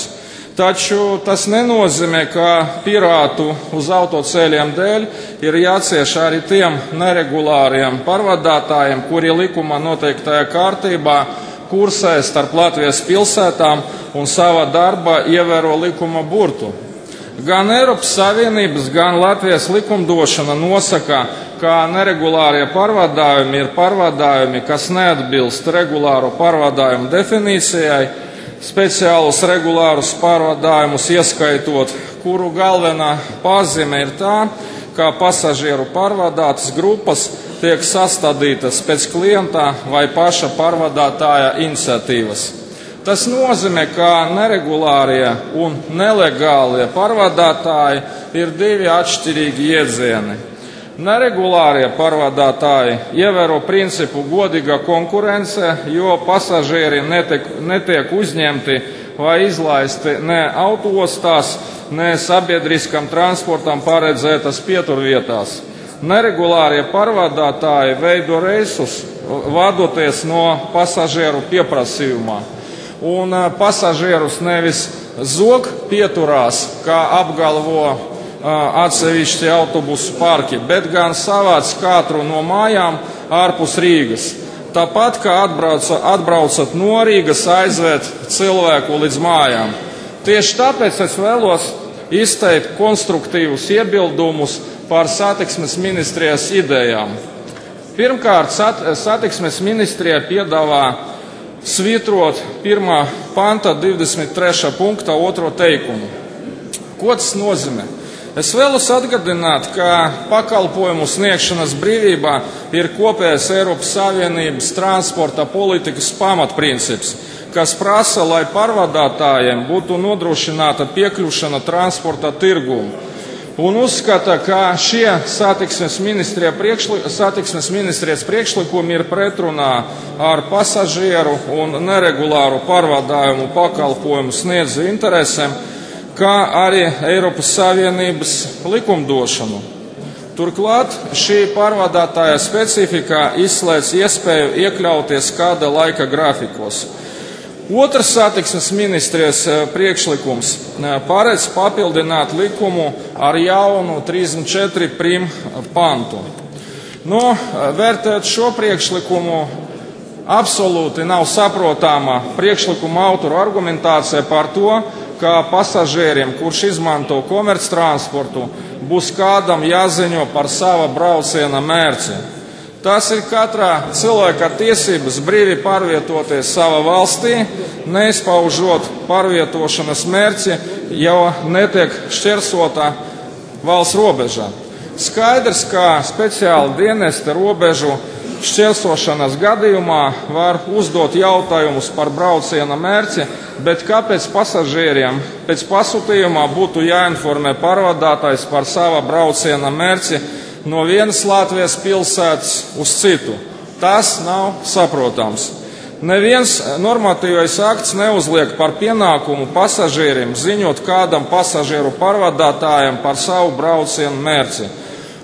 Taču tas nenozīmē, ka pirātu uz autoceļiem dēļ ir jācieš arī tiem neregulāriem pārvadātājiem, kuri likumā noteiktajā kārtībā kursē starp Latvijas pilsētām un savā darbā ievēro likuma burtu. Gan Eiropas Savienības, gan Latvijas likumdošana nosaka, ka neregulārie pārvadājumi ir pārvadājumi, kas neatbilst regulāru pārvadājumu definīcijai, speciālus regulārus pārvadājumus ieskaitot, kuru galvenā pazīme ir tā, ka pasažieru pārvadātas grupas tiek sastādītas pēc klienta vai paša pārvadātāja iniciatīvas. Tas nozīmē, ka neregulārie un nelegālie pārvadātāji ir divi atšķirīgi jēdzieni. Neregulārie pārvadātāji ievēro principu godīga konkurence, jo pasažieri netiek, netiek uzņemti vai izlaisti ne autoostās, ne sabiedriskam transportam paredzētas pieturvietās. Neregulārie pārvadātāji veido reisus, vadoties no pasažieru pieprasījumā. Un pasažierus nevis zog pieturās, kā apgalvo atsevišķi autobusu parki, bet gan savāc katru no mājām ārpus Rīgas. Tāpat kā atbrauca, atbraucat no Rīgas, aizvēt cilvēku līdz mājām. Tieši tāpēc es vēlos izteikt konstruktīvus iebildumus par satiksmes ministrijas idejām. Pirmkārt, sat, satiksmes ministrija piedāvā svītrot pirmā panta divdesmit trešā punkta otro teikumu. Ko tas nozīmē? Es vēlos atgādināt, ka pakalpojumu sniegšanas brīvībā ir kopējais Eiropas Savienības transporta politikas pamatprincips, kas prasa, lai pārvadātājiem būtu nodrošināta piekļūšana transporta tirgumu. Un uzskata, ka šie satiksmes, priekšli, satiksmes ministrijas priekšlikumi ir pretrunā ar pasažieru un neregulāru pārvadājumu pakalpojumu sniedzēju interesēm, kā arī Eiropas Savienības likumdošanu. Turklāt šī pārvadātāja specifika izslēdz iespēju iekļauties kāda laika grafikos. Otrs satiksmes ministrijas priekšlikums paredz papildināt likumu ar jaunu trīsdesmit četri prim pantu. No, vērtēt šo priekšlikumu, absolūti nav saprotama priekšlikuma autora argumentācija par to, ka pasažieriem, kurš izmanto komerctransportu, būs kādam jāziņo par sava brauciena mērci. Tas ir katrā cilvēka tiesības brīvi pārvietoties savā valstī, neizpaužot pārvietošanas mērķi, jau netiek šķērsota valsts robežā. Skaidrs, ka speciāli dienesti robežu šķērsošanas gadījumā var uzdot jautājumus par brauciena mērķi, bet kāpēc pasažieriem pēc pasūtījumā būtu jāinformē pārvadātājs par sava brauciena mērķi no vienas Latvijas pilsētas uz citu? Tas nav saprotams. Neviens normatīvais akts neuzliek par pienākumu pasažierim ziņot kādam pasažieru pārvadātājam par savu braucienu mērķi.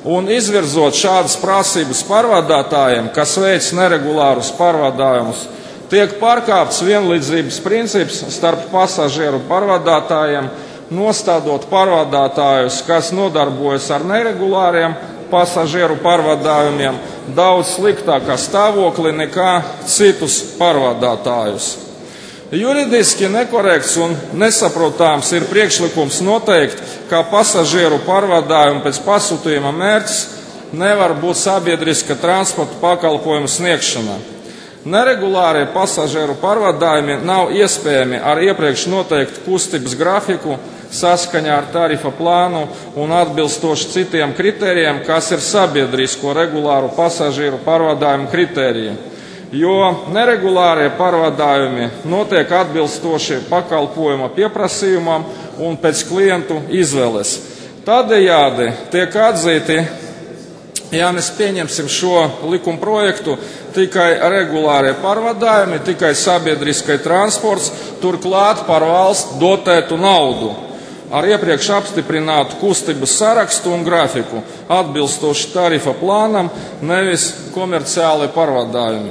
un izvirzot šādas prasības pārvadātājiem, kas veic neregulārus pārvadājumus, tiek pārkāpts vienlīdzības princips starp pasažieru pārvadātājiem, nostādot pārvadātājus, kas nodarbojas ar neregulāriem pasažieru pārvadājumiem, daudz sliktākā stāvoklī nekā citus pārvadātājus. Juridiski nekorekts un nesaprotāms ir priekšlikums noteikt, ka pasažieru pārvadājumu pēc pasūtījuma mērķis nevar būt sabiedriska transporta pakalpojumu sniegšana. Neregulārie pasažieru pārvadājumi nav iespējami ar iepriekš noteiktu kustības grafiku saskaņā ar tarifa plānu un atbilstoši citiem kritērijiem, kas ir sabiedrisko regulāru pasažieru pārvadājumu kritēriji, jo neregulārie pārvadājumi notiek atbilstoši pakalpojuma pieprasījumam un pēc klientu izvēles. Tādējādi tiek atzīti, ja mēs pieņemsim šo likuma projektu, tikai regulārie pārvadājumi, tikai sabiedriskai transports, turklāt par valsts dotētu naudu ar iepriekš apstiprinātu kustības sarakstu un grafiku, atbilstoši tarifa plānam, nevis komerciāli pārvadājumi.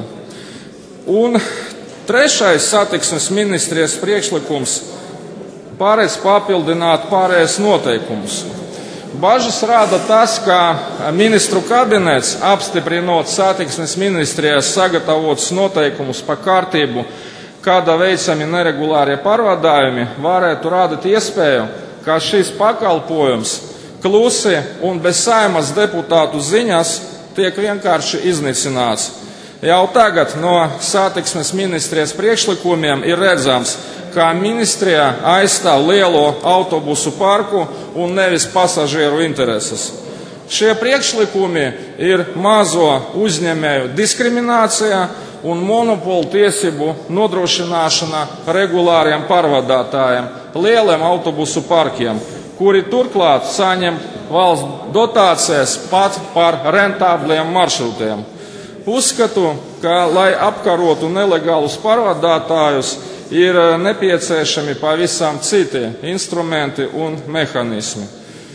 Un trešais satiksmes ministrijas priekšlikums paredz papildināt pārējais noteikumus. Bažas rāda tas, ka ministru kabinets, apstiprinot satiksmes ministrijas sagatavotus noteikumus par kārtību, kāda veicami neregulārie pārvadājumi, varētu radīt iespēju, ka šis pakalpojums klusi un bez Saeimas deputātu ziņas tiek vienkārši iznīcināts. Jau tagad no satiksmes ministrijas priekšlikumiem ir redzams, kā ministrijā aizstāv lielo autobusu parku un nevis pasažieru intereses. Šie priekšlikumi ir mazo uzņēmēju diskriminācija un monopolu tiesību nodrošināšana regulāriem pārvadātājiem, lieliem autobusu parkiem, kuri turklāt saņem valsts dotācijas pat par rentābliem maršrutiem. Uzskatu, ka, lai apkarotu nelegālus pārvadātājus, ir nepieciešami pavisam citi instrumenti un mehānismi.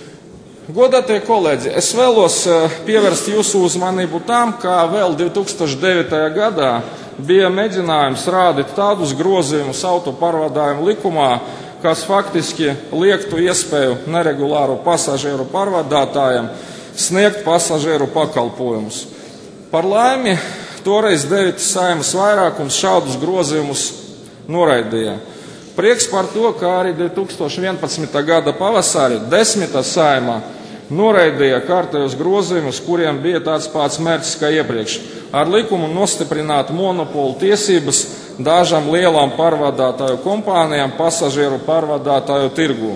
Godātie kolēģi, es vēlos pievērst jūsu uzmanību tam, ka vēl divi tūkstoši devītajā gadā bija mēģinājums rādīt tādus grozījumus autopārvadājumu likumā, kas faktiski liektu iespēju neregulāru pasažieru pārvadātājiem sniegt pasažieru pakalpojumus. Par laimi, toreiz devītais Saeimas vairākums šādus grozījumus noraidīja. Prieks par to, ka arī divi tūkstoši vienpadsmitā gada pavasarī desmitā Saeimā noraidīja kārtējos grozījumus, kuriem bija tāds pats mērķis kā iepriekš - ar likumu nostiprināt monopolu tiesības dažām lielām pārvadātāju kompānijām pasažieru pārvadātāju tirgū.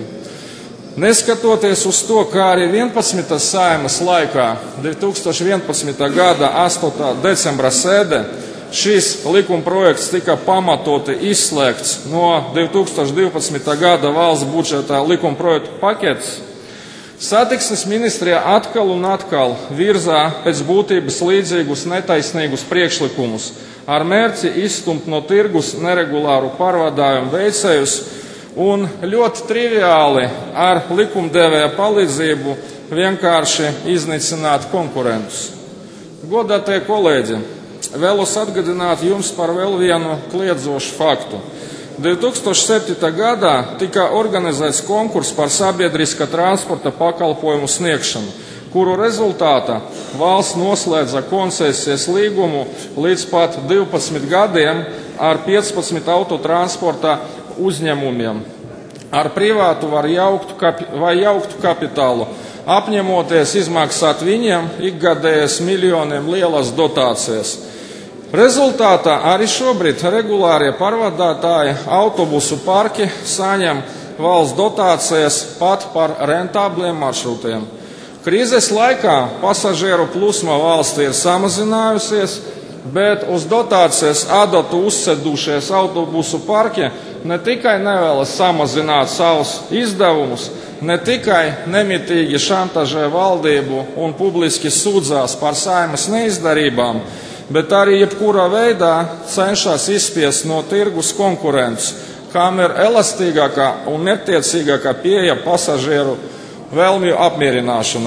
Neskatoties uz to, ka arī vienpadsmitās Saeimas laikā, divi tūkstoši vienpadsmitā gada astotā decembra sēdē, šis likumprojekts tika pamatoti izslēgts no divi tūkstoši divpadsmitā gada valsts budžeta likumprojektu paketes, satiksmes ministrija atkal un atkal virzā pēc būtības līdzīgus netaisnīgus priekšlikumus ar mērķi izstumt no tirgus neregulāru pārvadājumu veicējus un ļoti triviāli ar likumdevēja palīdzību vienkārši iznīcināt konkurentus. Godātie kolēģi, vēlos atgādināt jums par vēl vienu kliedzošu faktu. divi tūkstoši septītā gadā tika organizēts konkurss par sabiedriskā transporta pakalpojumu sniegšanu, kuru rezultātā valsts noslēdza koncesijas līgumu līdz pat divpadsmit gadiem ar piecpadsmit autotransporta uzņēmumiem ar privātu vai jauktu, kapi, vai jauktu kapitālu, apņemoties izmaksāt viņiem ikgadējas miljoniem lielas dotācijas. Rezultātā arī šobrīd regulārie pārvadātāji autobusu parki saņem valsts dotācijas pat par rentābliem maršrutiem. Krīzes laikā pasažieru plūsma valstī ir samazinājusies, bet uz dotācijas adatu uzsēdušies autobusu parki ne tikai nevēlas samazināt savus izdevumus, ne tikai nemitīgi šantažē valdību un publiski sūdzās par Saeimas neizdarībām, bet arī jebkurā veidā cenšas izspiest no tirgus konkurentus, kam ir elastīgākā un mērķtiecīgākā pieeja pasažieru vēlmju apmierināšanai.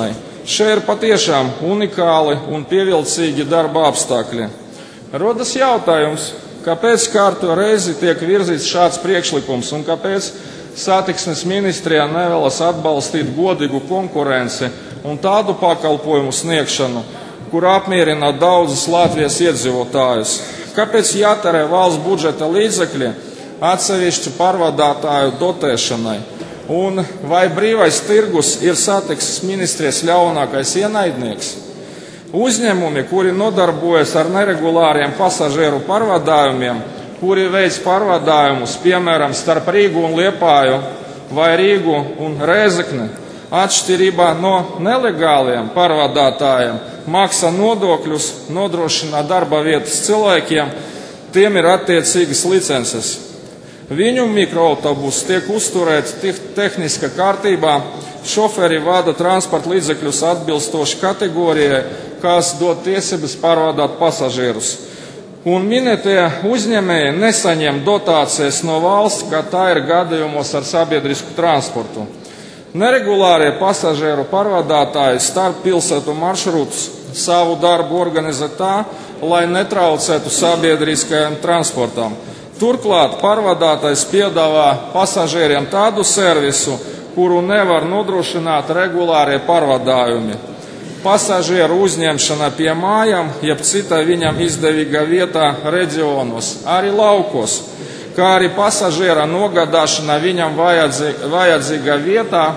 Šie ir patiešām unikāli un pievilcīgi darba apstākļi. Rodas jautājums, kāpēc kārto reizi tiek virzīts šāds priekšlikums un kāpēc satiksmes ministrijā nevēlas atbalstīt godīgu konkurenci un tādu pakalpojumu sniegšanu, kur apmierina daudzus Latvijas iedzīvotājus. Kāpēc jātērē valsts budžeta līdzekļi atsevišķu pārvadātāju dotēšanai? Un vai brīvais tirgus ir satiksmes ministrijas ļaunākais ienaidnieks? Uzņēmumi, kuri nodarbojas ar neregulāriem pasažieru pārvadājumiem, kuri veic pārvadājumus, piemēram, starp Rīgu un Liepāju vai Rīgu un Rēzekni, atšķirībā no nelegāliem pārvadātājiem, maksā nodokļus, nodrošina darba vietas cilvēkiem, tiem ir attiecīgas licences. Viņu mikroautobusi tiek uzturēti tehniska kārtībā, šoferi vada transporta līdzekļus atbilstoši kategorijai, kas dod tiesības pārvadāt pasažierus. Un minētie uzņēmēji nesaņem dotācijas no valsts, kā tā ir gadījumos ar sabiedrisku transportu. Neregulārie pasažieru pārvadātāji starp pilsētu maršrutus savu darbu organizē tā, lai netraucētu sabiedriskajam transportam. Turklāt pārvadātājs piedāvā pasažieriem tādu servisu, kuru nevar nodrošināt regulārie pārvadājumi. Pasažieru uzņemšana pie mājām, jeb citā viņam izdevīgā vietā reģionos, arī laukos, kā arī pasažiera nogādāšana viņam vajadzīga, vajadzīgā vietā,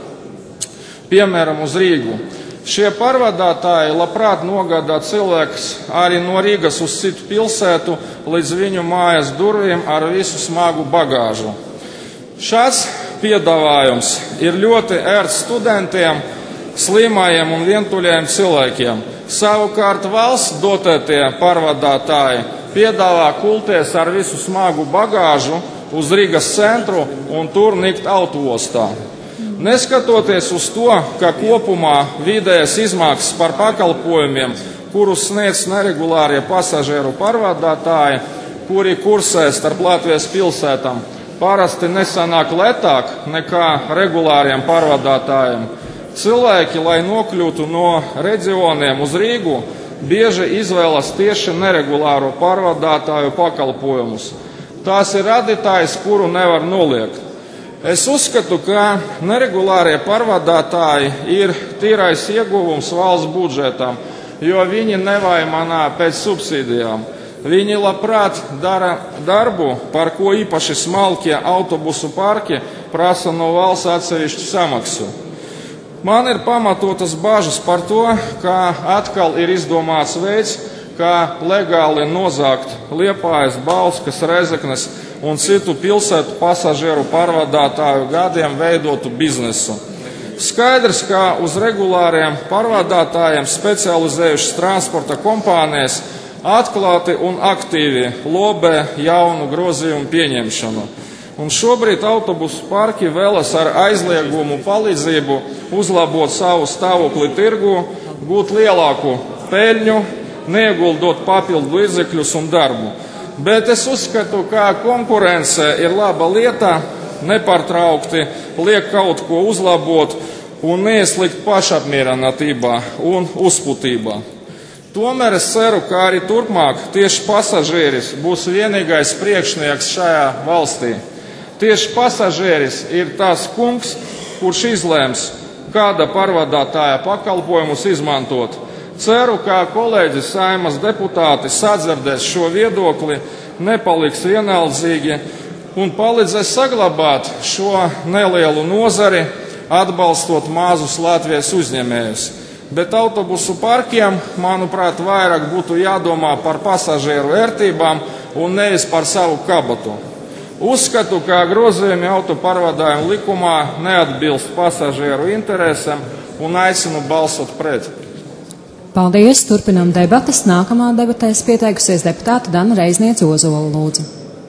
piemēram, uz Rīgu. Šie pārvadātāji labprāt nogādā cilvēkus arī no Rīgas uz citu pilsētu līdz viņu mājas durvīm ar visu smagu bagāžu. Šāds piedāvājums ir ļoti ērts studentiem, slimajiem un vientuļajiem cilvēkiem. Savukārt valsts dotētie pārvadātāji piedāvā kulties ar visu smagu bagāžu uz Rīgas centru un tur nikt autoostā. Neskatoties uz to, ka kopumā vidējas izmaksas par pakalpojumiem, kurus sniedz neregulārie pasažieru pārvadātāji, kuri kursē starp Latvijas pilsētām, parasti nesanāk lētāk nekā regulāriem pārvadātājiem. Cilvēki, lai nokļūtu no reģioniem uz Rīgu, bieži izvēlas tieši neregulāro pārvadātāju pakalpojumus. Tās ir radītājs, kuru nevar noliegt. Es uzskatu, ka neregulārie pārvadātāji ir tīrais ieguvums valsts budžetam, jo viņi nevaimanā pēc subsīdijām. Viņi labprāt dara darbu, par ko īpaši smalkie autobusu parki prasa no valsts atsevišķu samaksu. Man ir pamatotas bažas par to, ka atkal ir izdomāts veids, kā legāli nozākt Liepājas, Bauskas, Rēzeknes un citu pilsētu pasažieru pārvadātāju gadiem veidotu biznesu. Skaidrs, ka uz regulāriem pārvadātājiem specializējušas transporta kompānijas atklāti un aktīvi lobē jaunu grozījumu pieņemšanu. Un šobrīd autobusu parki vēlas ar aizliegumu palīdzību uzlabot savu stāvokli tirgu, gūt lielāku peļņu, neieguldot papildu līdzekļus un darbu. Bet es uzskatu, ka konkurence ir laba lieta, nepārtraukti liek kaut ko uzlabot un neieslīgt pašapmierinātībā un uzputībā. Tomēr es ceru, ka arī turpmāk tieši pasažieris būs vienīgais priekšnieks šajā valstī. Tieši pasažieris ir tas kungs, kurš izlēms, kāda pārvadātāja pakalpojumus izmantot. Ceru, ka kolēģis Saeimas deputāti sadzirdēs šo viedokli, nepaliks vienaldzīgi un palīdzēs saglabāt šo nelielu nozari, atbalstot mazus Latvijas uzņēmējus. Bet autobusu parkiem, manuprāt, vairāk būtu jādomā par pasažieru ērtībām un nevis par savu kabatu. Uzskatu, ka grozījumi autopārvadājumu likumā neatbilst pasažieru interesēm un aicinu balsot pret.
Paldies, turpinām debatas. Nākamā debatēs pieteikusies deputāta Dana Reizniece Ozola, lūdzu.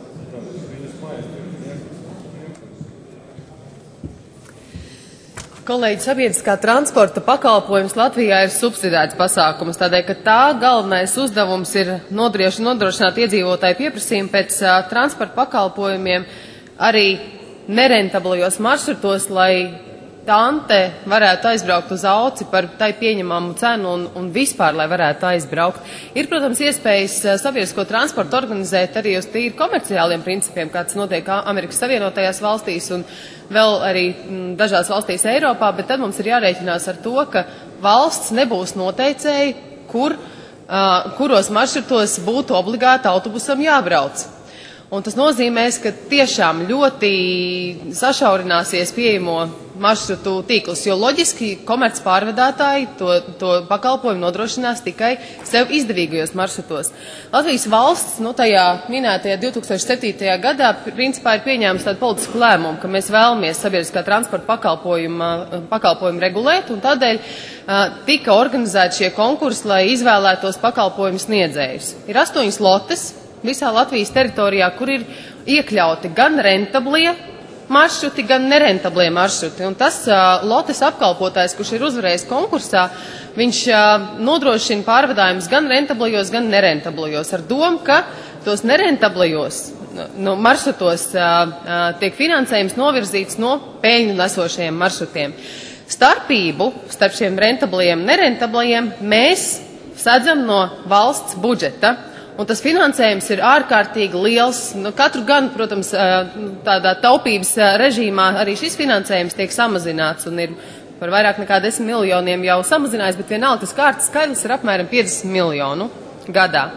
Kolēģi, sabiedriskā transporta pakalpojums Latvijā ir subsidēts pasākums, tādēļ, ka tā galvenais uzdevums ir nodrieši nodrošināt iedzīvotāju pieprasījumu pēc uh, transporta pakalpojumiem arī nerentablajos maršrutos, lai tante varētu aizbraukt uz Auci par tai pieņemamu cenu un, un vispār, lai varētu aizbraukt. Ir, protams, iespējas sabiedrisko transportu organizēt arī uz tīri komerciāliem principiem, kāds notiek Amerikas Savienotajās valstīs un vēl arī dažās valstīs Eiropā, bet tad mums ir jārēķinās ar to, ka valsts nebūs noteicēji, kur, uh, kuros maršrutos būtu obligāti autobusam jābrauc. Un tas nozīmēs, ka tiešām ļoti sašaurināsies pieejamo maršrutu tīklus, jo loģiski komerc pārvadātāji to, to pakalpojumu nodrošinās tikai sev izdevīgajos maršrutos. Latvijas valsts, nu, tajā minētajā divi tūkstoši septītajā gadā, principā ir pieņēmusi tādu politisku lēmumu, ka mēs vēlamies sabiedriskā transporta pakalpojumu, pakalpojumu regulēt, un tādēļ uh, tika organizēti šie konkursi, lai izvēlētos pakalpojumu sniedzējus. Ir astoņas lotes visā Latvijas teritorijā, kur ir iekļauti gan rentablie maršruti, gan nerentablie maršruti. Un tas uh, lotes apkalpotājs, kurš ir uzvarējis konkursā, viņš uh, nodrošina pārvadājumus gan rentablajos, gan nerentablajos, ar domu, ka tos nerentablajos no maršrutos uh, uh, tiek finansējums novirzīts no peļņu nesošajiem maršrutiem. Starpību starp šiem rentablajiem un nerentablajiem mēs sadzam no valsts budžeta. Un tas finansējums ir ārkārtīgi liels. Nu, katru gan, protams, tādā taupības režīmā arī šis finansējums tiek samazināts un ir par vairāk nekā desmit miljoniem jau samazināts, bet vienalga tas kārtas skaidrs ir apmēram piecdesmit miljonu gadā.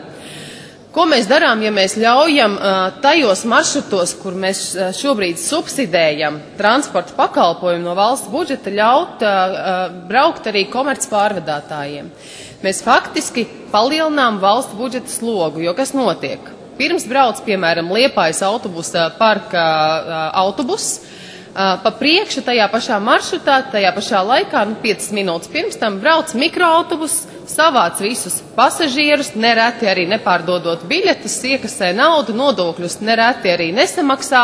Ko mēs darām, ja mēs ļaujam tajos maršrutos, kur mēs šobrīd subsidējam transporta pakalpojumu no valsts budžeta, ļaut braukt arī komerc pārvadātājiem? Mēs faktiski palielinām valsts budžeta slogu, jo kas notiek? Pirms brauc, piemēram, Liepājas autobusa parka autobus, pa priekšu tajā pašā maršrutā, tajā pašā laikā, nu, piecas minūtes pirms tam brauc mikroautobus, savāc visus pasažierus, nereti arī nepārdodot biļetes, iekasē naudu, nodokļus nereti arī nesamaksā.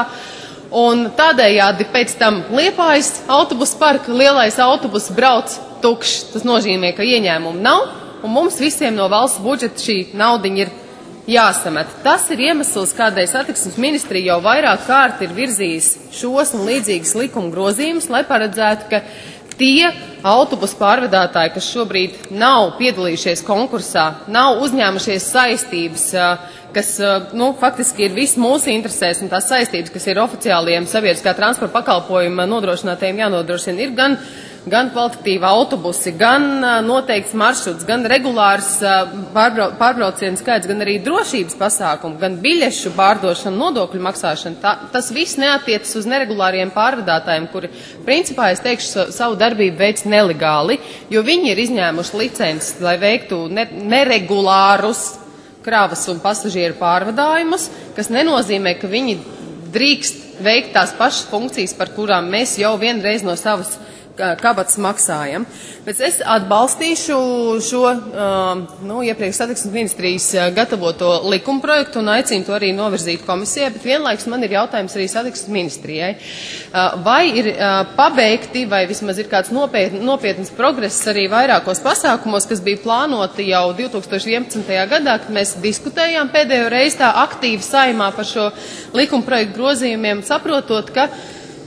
Un tādējādi pēc tam Liepājas autobusa parka lielais autobus brauc tukšs. Tas nozīmē, ka ieņēmumu nav, un mums visiem no valsts budžeta šī naudiņa ir jāsamet. Tas ir iemesls, kādēļ satiksmes ministrija jau vairāk kārt ir virzījis šos un līdzīgas likuma grozījumus, lai paredzētu, ka tie autobusu pārvadātāji, kas šobrīd nav piedalījušies konkursā, nav uzņēmušies saistības, kas, nu, faktiski ir viss mūsu interesēs, un tās saistības, kas ir oficiāliem sabiedriskā transporta pakalpojuma nodrošinātājiem jānodrošina, ir gan gan kvalitatīva autobusi, gan noteikts maršruts, gan regulārs pārbrau, pārbraucienu skaits, gan arī drošības pasākumu, gan biļešu pārdošana, nodokļu maksāšana. Tā, tas viss neatiecas uz neregulāriem pārvadātājiem, kuri, principā, es teikšu, savu darbību veic nelegāli, jo viņi ir izņēmuši licences, lai veiktu ne, neregulārus kravas un pasažieru pārvadājumus, kas nenozīmē, ka viņi drīkst veikt tās pašas funkcijas, par kurām mēs jau vienreiz no savas kabatas maksājam. Bet es atbalstīšu šo, um, nu, iepriekš satiksmes ministrijas gatavoto likuma projektu un aicinu to arī novirzīt komisijai, bet vienlaikus man ir jautājums arī satiksmes ministrijai. Uh, vai ir uh, pabeigti, vai vismaz ir kāds nopietn, nopietns progress arī vairākos pasākumos, kas bija plānoti jau divi tūkstoši vienpadsmitajā gadā, kad mēs diskutējām pēdējo reizi tā aktīvi saimā par šo likuma projektu grozījumiem, saprotot, ka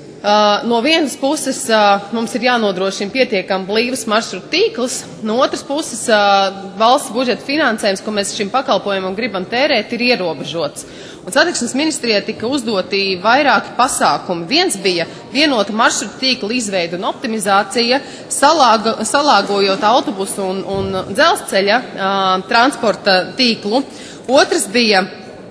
Uh, no vienas puses uh, mums ir jānodrošina pietiekami blīvs maršrutu tīkls, no otras puses uh, valsts budžeta finansējums, ko mēs šim pakalpojumam gribam tērēt, ir ierobežots. Un satiksmes ministrijai tika uzdoti vairāki pasākumi. Viens bija vienota maršrutu tīkla izveida un optimizācija, salāga, salāgojot autobusu un, un dzelzceļa uh, transporta tīklu. Otrs bija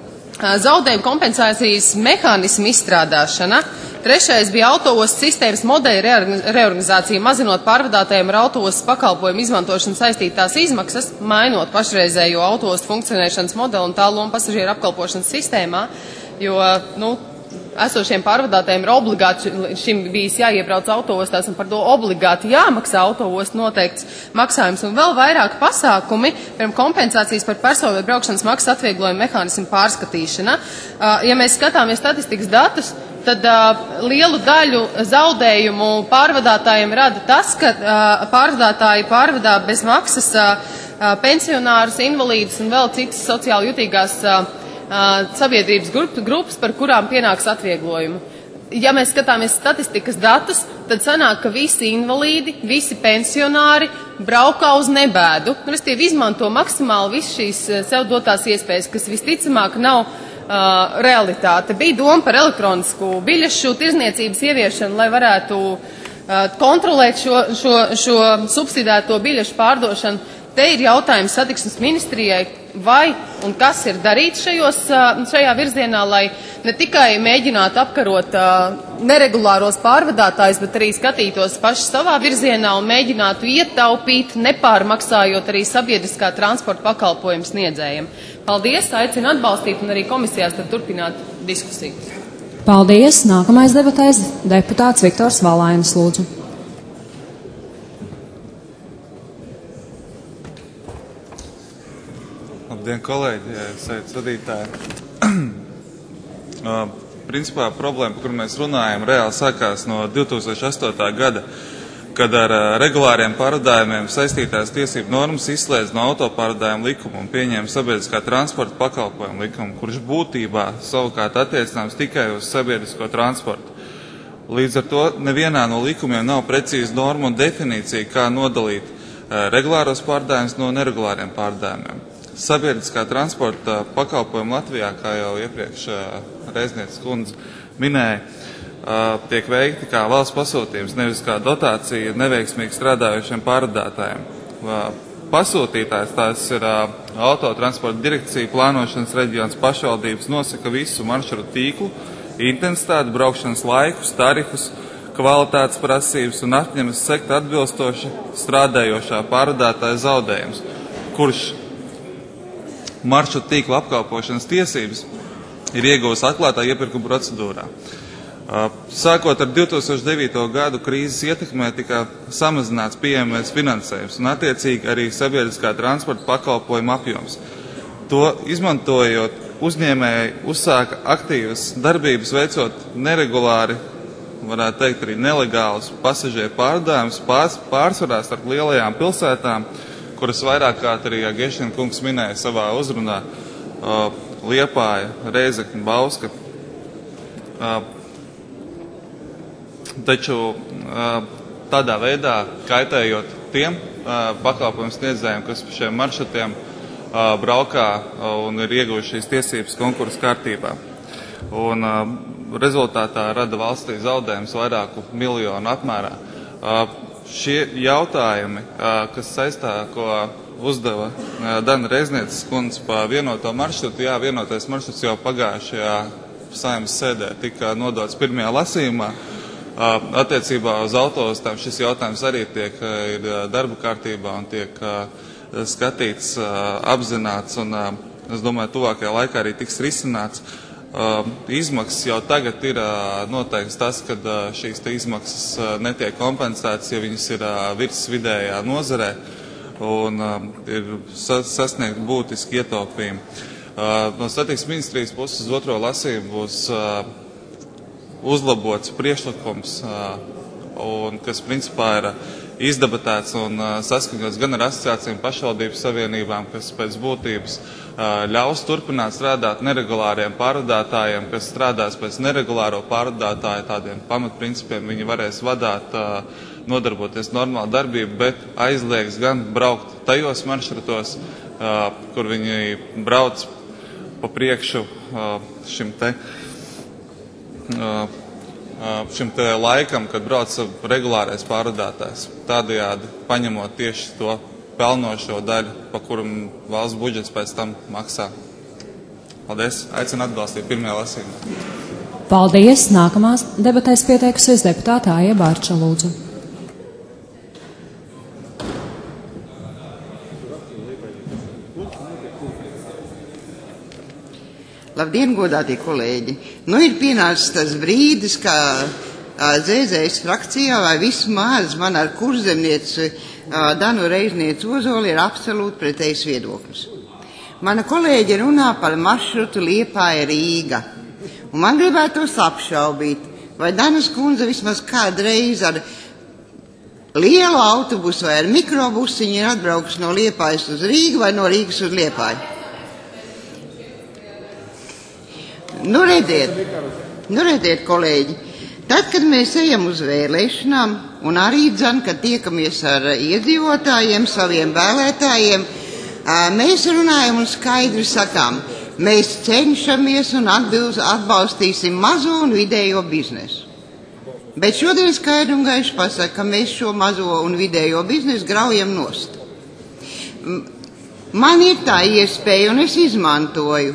uh, zaudējuma kompensācijas mehānismu izstrādāšana. Trešais bija autoostas sistēmas modeļa reorganizācija, mazinot pārvadātājiem ar autoostas pakalpojumu izmantošanu saistītās izmaksas, mainot pašreizējo autoostu funkcionēšanas modeli un tā lomu pasažieru apkalpošanas sistēmā, jo, nu, esošiem pārvadātājiem ir obligāti šim bijis jāiebrauc autoostās un par to obligāti jāmaksā autoostu noteikts maksājums un vēl vairāk pasākumi, piemēram, kompensācijas par personu braukšanas maksas atvieglojumu mehānismu pārskatīšana. Ja mēs skatāmies statistikas datus, tad uh, lielu daļu zaudējumu pārvadātājiem rada tas, ka uh, pārvadātāji pārvadā bez maksas uh, pensionārus, invalīdus un vēl citas sociāli jutīgās uh, uh, sabiedrības grup, grupas, par kurām pienāks atvieglojumu. ja mēs skatāmies statistikas datus, tad sanāk, ka visi invalīdi, visi pensionāri braukā uz nebēdu. Restīvi izmanto maksimāli visu šīs sev dotās iespējas, kas visticamāk nav uh, realitāte. Bija doma par elektronisku biļešu tirzniecības ieviešanu, lai varētu uh, kontrolēt šo, šo, šo subsidēto biļešu pārdošanu. Te ir jautājums satiksmes ministrijai, vai un kas ir darīts šajos, šajā virzienā, lai ne tikai mēģinātu apkarot uh, neregulāros pārvadātājus, bet arī skatītos paši savā virzienā un mēģinātu ietaupīt, nepārmaksājot arī sabiedriskā transporta pakalpojumu sniedzējiem. Paldies, aicinu atbalstīt un arī komisijās tad turpināt diskusiju.
Paldies. Nākamais debatēs deputāts Viktors Valainis, lūdzu.
Labdien, kolēģi, sveic vadītāji. uh, principā problēma, par kuru mēs runājam, reāli sākās no divi tūkstoši astotā gada, kad ar uh, regulāriem pārvadājumiem saistītās tiesību normas izslēdz no autopārvadājuma likuma un pieņēma sabiedriskā transporta pakalpojumu likumu, kurš būtībā savukārt attiecināms tikai uz sabiedrisko transportu. Līdz ar to nevienā no likumiem nav precīza norma un definīcija, kā nodalīt uh, regulāros pārvadājumus no neregulāriem pārvadājumiem. Sabiedriskā transporta pakalpojuma Latvijā, kā jau iepriekš Reiznieces kundze minēja, tiek veikti kā valsts pasūtījums, nevis kā dotācija neveiksmīgi strādājošiem pārvadātājiem. Pasūtītājs tās ir autotransporta direkcija, plānošanas reģions, pašvaldības nosaka visu maršrutu tīklu, intensitāti, braukšanas laikus, tarifus, kvalitātes prasības un apņemas sekt atbilstoši strādājošā pārvadātāja zaudējums, kurš maršrutu tīkla apkalpošanas tiesības ir ieguvusi atklātā iepirkuma procedūrā. Sākot ar divi tūkstoši devīto gadu krīzes ietekmē tika samazināts pieejamais finansējums un attiecīgi arī sabiedriskā transporta pakalpojuma apjoms. To izmantojot, uzņēmēji uzsāka aktīvas darbības veicot neregulāri, varētu teikt arī nelegālus pasažieru pārvadājumus pārs, pārsvarā starp lielajām pilsētām, kuras vairāk kārt arī Gešina kungs minēja savā uzrunā, uh, Liepāja, Rēzekne, Bauska. Uh, taču uh, tādā veidā kaitējot tiem uh, pakalpojumu sniedzējiem, kas pa šiem maršrutiem uh, braukā un ir ieguvuši šīs tiesības konkursu kārtībā. Un uh, rezultātā rada valstī zaudējums vairāku miljonu apmērā. Uh, Šie jautājumi, kas saistā, ko uzdeva Dana Reiznieces kundze par vienoto maršrutu, jā, vienotais maršruts jau pagājušajā Saeimas sēdē tika nodots pirmajā lasījumā. Attiecībā uz autoostām šis jautājums arī tiek ir darba kārtībā un tiek skatīts, apzināts un, es domāju, tuvākajā laikā arī tiks risināts. Uh, izmaksas jau tagad ir uh, noteikts tas, ka uh, šīs te izmaksas uh, netiek kompensētas, ja viņas ir uh, virs vidējā nozarē un uh, ir sasniegt būtiski ietaupījumi. Uh, no satiksmes ministrijas puses uz otro lasījumu būs uh, uzlabots priekšlikums, uh, un, kas principā ir uh, izdebatēts un uh, saskaņots gan ar asociācijām pašvaldības savienībām, kas pēc būtības ļaus turpināt strādāt neregulāriem pārvadātājiem, kas strādās pēc neregulāro pārvadātāju tādiem pamatprincipiem. Viņi varēs vadāt, nodarboties normālu darbību, bet aizliegs gan braukt tajos maršrutos, kur viņi brauc pa priekšu šim te, šim te laikam, kad brauc regulārais pārvadātājs. Tādējādi paņemot tieši to pelnošo daļu, pa kuru valsts budžets pēc tam maksā. Paldies. Aicinu atbalstīt pirmajā lasījumā.
Paldies. Nākamās debatēs pieteikusies deputāte Aija Bārča, lūdzu.
Labdien, godātie kolēģi! Nu ir pienācis tas brīdis, kā Zēzējas frakcijā vai vismaz man ar kurzemnieci Danu Reiznieci Ozoli ir absolūti pretējs viedoklis. Mana kolēģe runā par maršrutu Liepāja Rīga. Un man gribētos apšaubīt, vai Danas kundze vismaz kādreiz ar lielu autobusu vai ar mikrobusiņu ir atbraukusi no Liepājas uz Rīgu vai no Rīgas uz Liepāju. Nu redziet, nu redziet, kolēģi, Tad, kad mēs ejam uz vēlēšanām, un arī dzan, kad tiekamies ar iedzīvotājiem, saviem vēlētājiem, mēs runājam un skaidri sakām, mēs cenšamies un atbilst, atbalstīsim mazo un vidējo biznesu. Bet šodien skaidri un gaiši pasaka, ka mēs šo mazo un vidējo biznesu graujam nost. Man ir tā iespēja, un es izmantoju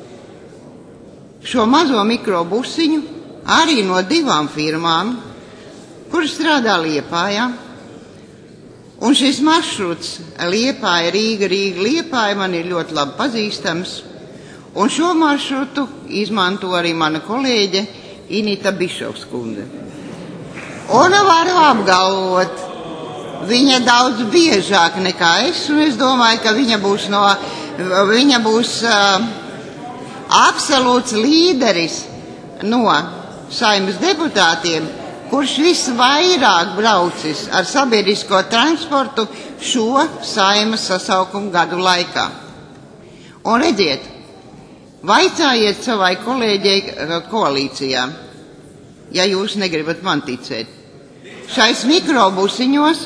šo mazo mikrobusiņu arī no divām firmām, kuras strādā Liepājā. Un šis maršruts Liepāja, Rīga, Rīga, Liepāja man ir ļoti labi pazīstams. Un šo maršrutu izmanto arī mana kolēģe Inita Bišovskundze. Un varu apgalvot, viņa daudz biežāk nekā es, un es domāju, ka viņa būs, no, viņa būs uh, absolūts līderis no Saeimas deputātiem, kurš visvairāk braucis ar sabiedrisko transportu šo Saeimas sasaukumu gadu laikā. Un redziet, vaicājiet savai kolēģei koalīcijā, ja jūs negribat man ticēt. Šais mikrobusiņos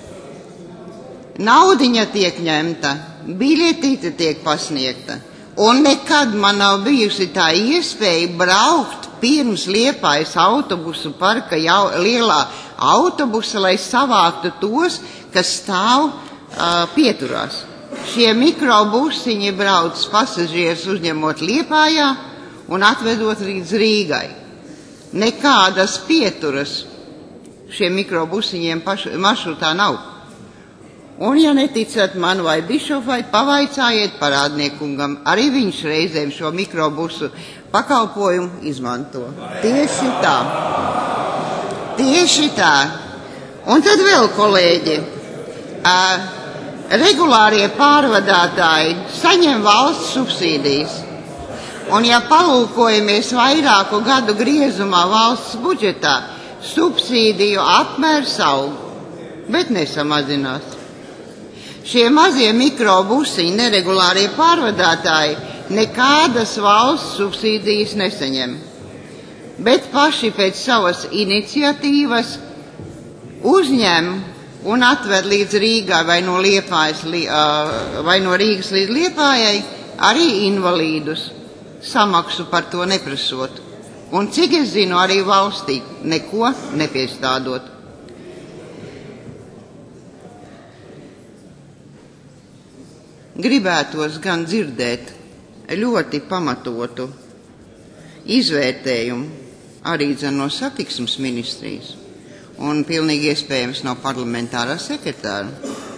naudiņa tiek ņemta, biļetīte tiek pasniegta, un nekad man nav bijusi tā iespēja braukt pirms Liepājas autobusu parka jau, lielā autobusa, lai savāktu tos, kas stāv uh, pieturās. Šie mikrobusiņi brauc pasažierus uzņemot Liepājā un atvedot līdz Rīgai. Nekādas pieturas šiem mikrobusiņiem paš, maršrutā nav. Un, ja neticat man vai Bišofai, pavaicājiet parādniekungam, arī viņš reizēm šo mikrobusu pakalpojumu izmanto. Tieši tā. Tieši tā. Un tad vēl, kolēģi, uh, regulārie pārvadātāji saņem valsts subsīdijas. Un, ja palūkojamies vairāku gadu griezumā valsts budžetā, subsīdiju apmērs aug, bet nesamazinās. Šie mazie mikrobusiņi, neregulārie pārvadātāji, nekādas valsts subsīdijas nesaņem, bet paši pēc savas iniciatīvas uzņem un atved līdz Rīgai vai no, Liepājas, vai no Rīgas līdz Liepājai arī invalīdus, samaksu par to neprasot. Un cik es zinu, arī valstī neko nepiestādot. Gribētos gan dzirdēt ļoti pamatotu izvērtējumu arī no satiksmes ministrijas un pilnīgi iespējams no parlamentārā sekretāra.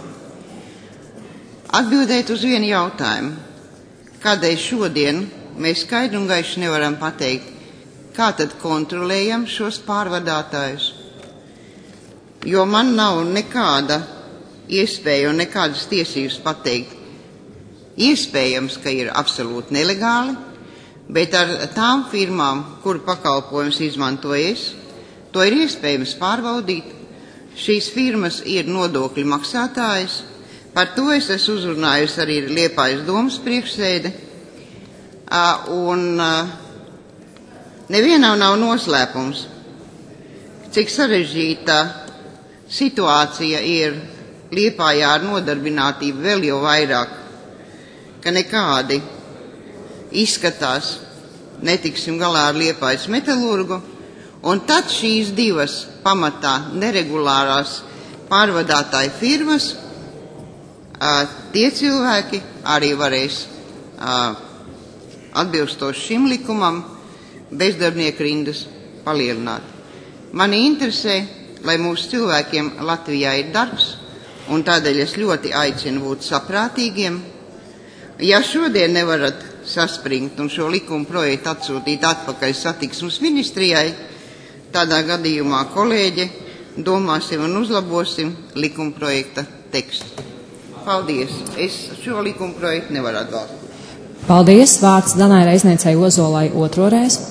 Atbildēt uz vienu jautājumu, kādēļ šodien mēs skaidri un gaiši nevaram pateikt, kā tad kontrolējam šos pārvadātājus? Jo man nav nekāda iespēja un nekādas tiesības pateikt. Iespējams, ka ir absolūti nelegāli, bet ar tām firmām, kuru pakalpojums izmantojies, to ir iespējams pārbaudīt. Šīs firmas ir nodokļu maksātājas. Par to es esmu uzrunājusi arī Liepājas domas priekšsēde. Un nevienam nav noslēpums, cik sarežģīta situācija ir Liepājā ar nodarbinātību vēl jau vairāk, ka nekādi izskatās netiksim galā ar Liepājas metalurgu, un tad šīs divas pamatā neregulārās pārvadātāju firmas, tie cilvēki arī varēs atbilstoši šim likumam bezdarbnieku rindas palielināt. Mani interesē, lai mūsu cilvēkiem Latvijā ir darbs, un tādēļ es ļoti aicinu būt saprātīgiem. Ja šodien nevarat saspringt un šo likuma projektu atsūtīt atpakaļ satiksmes ministrijai, tādā gadījumā, kolēģi, domāsim un uzlabosim likuma projekta tekstu. Paldies! Es šo likuma projektu nevaru atbalstīt.
Paldies! Vārds Danai Reizniecei Ozolai otro reizi.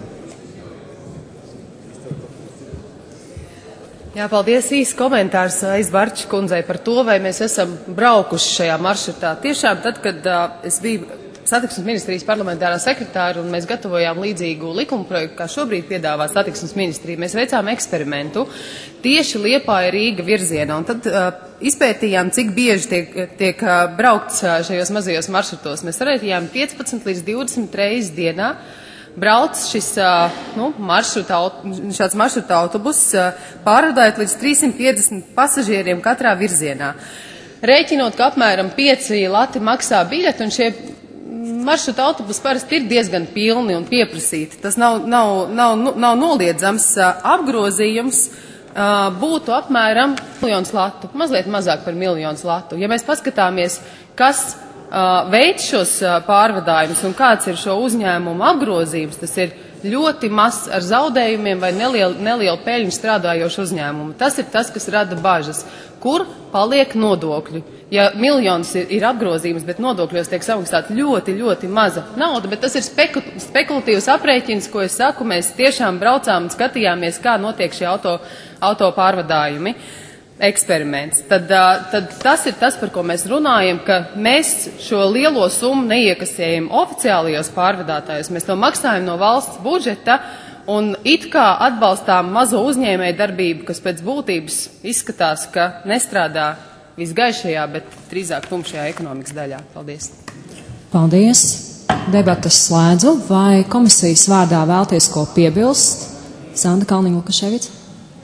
Jā, paldies. Īsts komentārs Aizbarča kundzei par to, vai mēs esam braukuši šajā maršrutā. Tiešām tad, kad uh, es biju satiksmes ministrijas parlamentārā sekretāra, un mēs gatavojām līdzīgu likuma projektu, kā šobrīd piedāvā satiksmes ministrija. Mēs veicām eksperimentu tieši Liepāja Rīga virzienā, un tad uh, izpētījām, cik bieži tiek, tiek uh, braukts uh, šajos mazajos maršrutos. Mēs sarētījām piecpadsmit līdz divdesmit reizes dienā. Brauc šis nu, maršruta, šāds maršruta autobus, pārvadājot līdz trīssimt piecdesmit pasažieriem katrā virzienā. Rēķinot, ka apmēram pieci lati maksā biļeti, un šie maršruta autobusi parasti ir diezgan pilni un pieprasīti. Tas nav, nav, nav, nav noliedzams. Apgrozījums būtu apmēram miljons latu, mazliet mazāk par miljons latu. Ja mēs paskatāmies, kas veids šos pārvadājumus un kāds ir šo uzņēmumu apgrozījums, tas ir ļoti maz ar zaudējumiem vai nelielu, nelielu peļņu strādājošu uzņēmumu. Tas ir tas, kas rada bažas. Kur paliek nodokļi? Ja miljons ir, ir apgrozījums, bet nodokļos tiek samaksāta ļoti, ļoti maza nauda, bet tas ir speku, spekulatīvs aprēķins, ko es saku, mēs tiešām braucām un skatījāmies, kā notiek šie auto, auto pārvadājumi. Eksperiments. Tad, tad tas ir tas, par ko mēs runājam, ka mēs šo lielo summu neiekasējam oficiālajos pārvadātājos, mēs to maksājam no valsts budžeta un it kā atbalstām mazo uzņēmēju darbību, kas pēc būtības izskatās, ka nestrādā visgaišajā, bet drīzāk tumšajā ekonomikas daļā. Paldies.
Paldies. Debates slēdzu. Vai komisijas vārdā vēlties ko piebilst? Sanda Kalniņa-Lukaševica.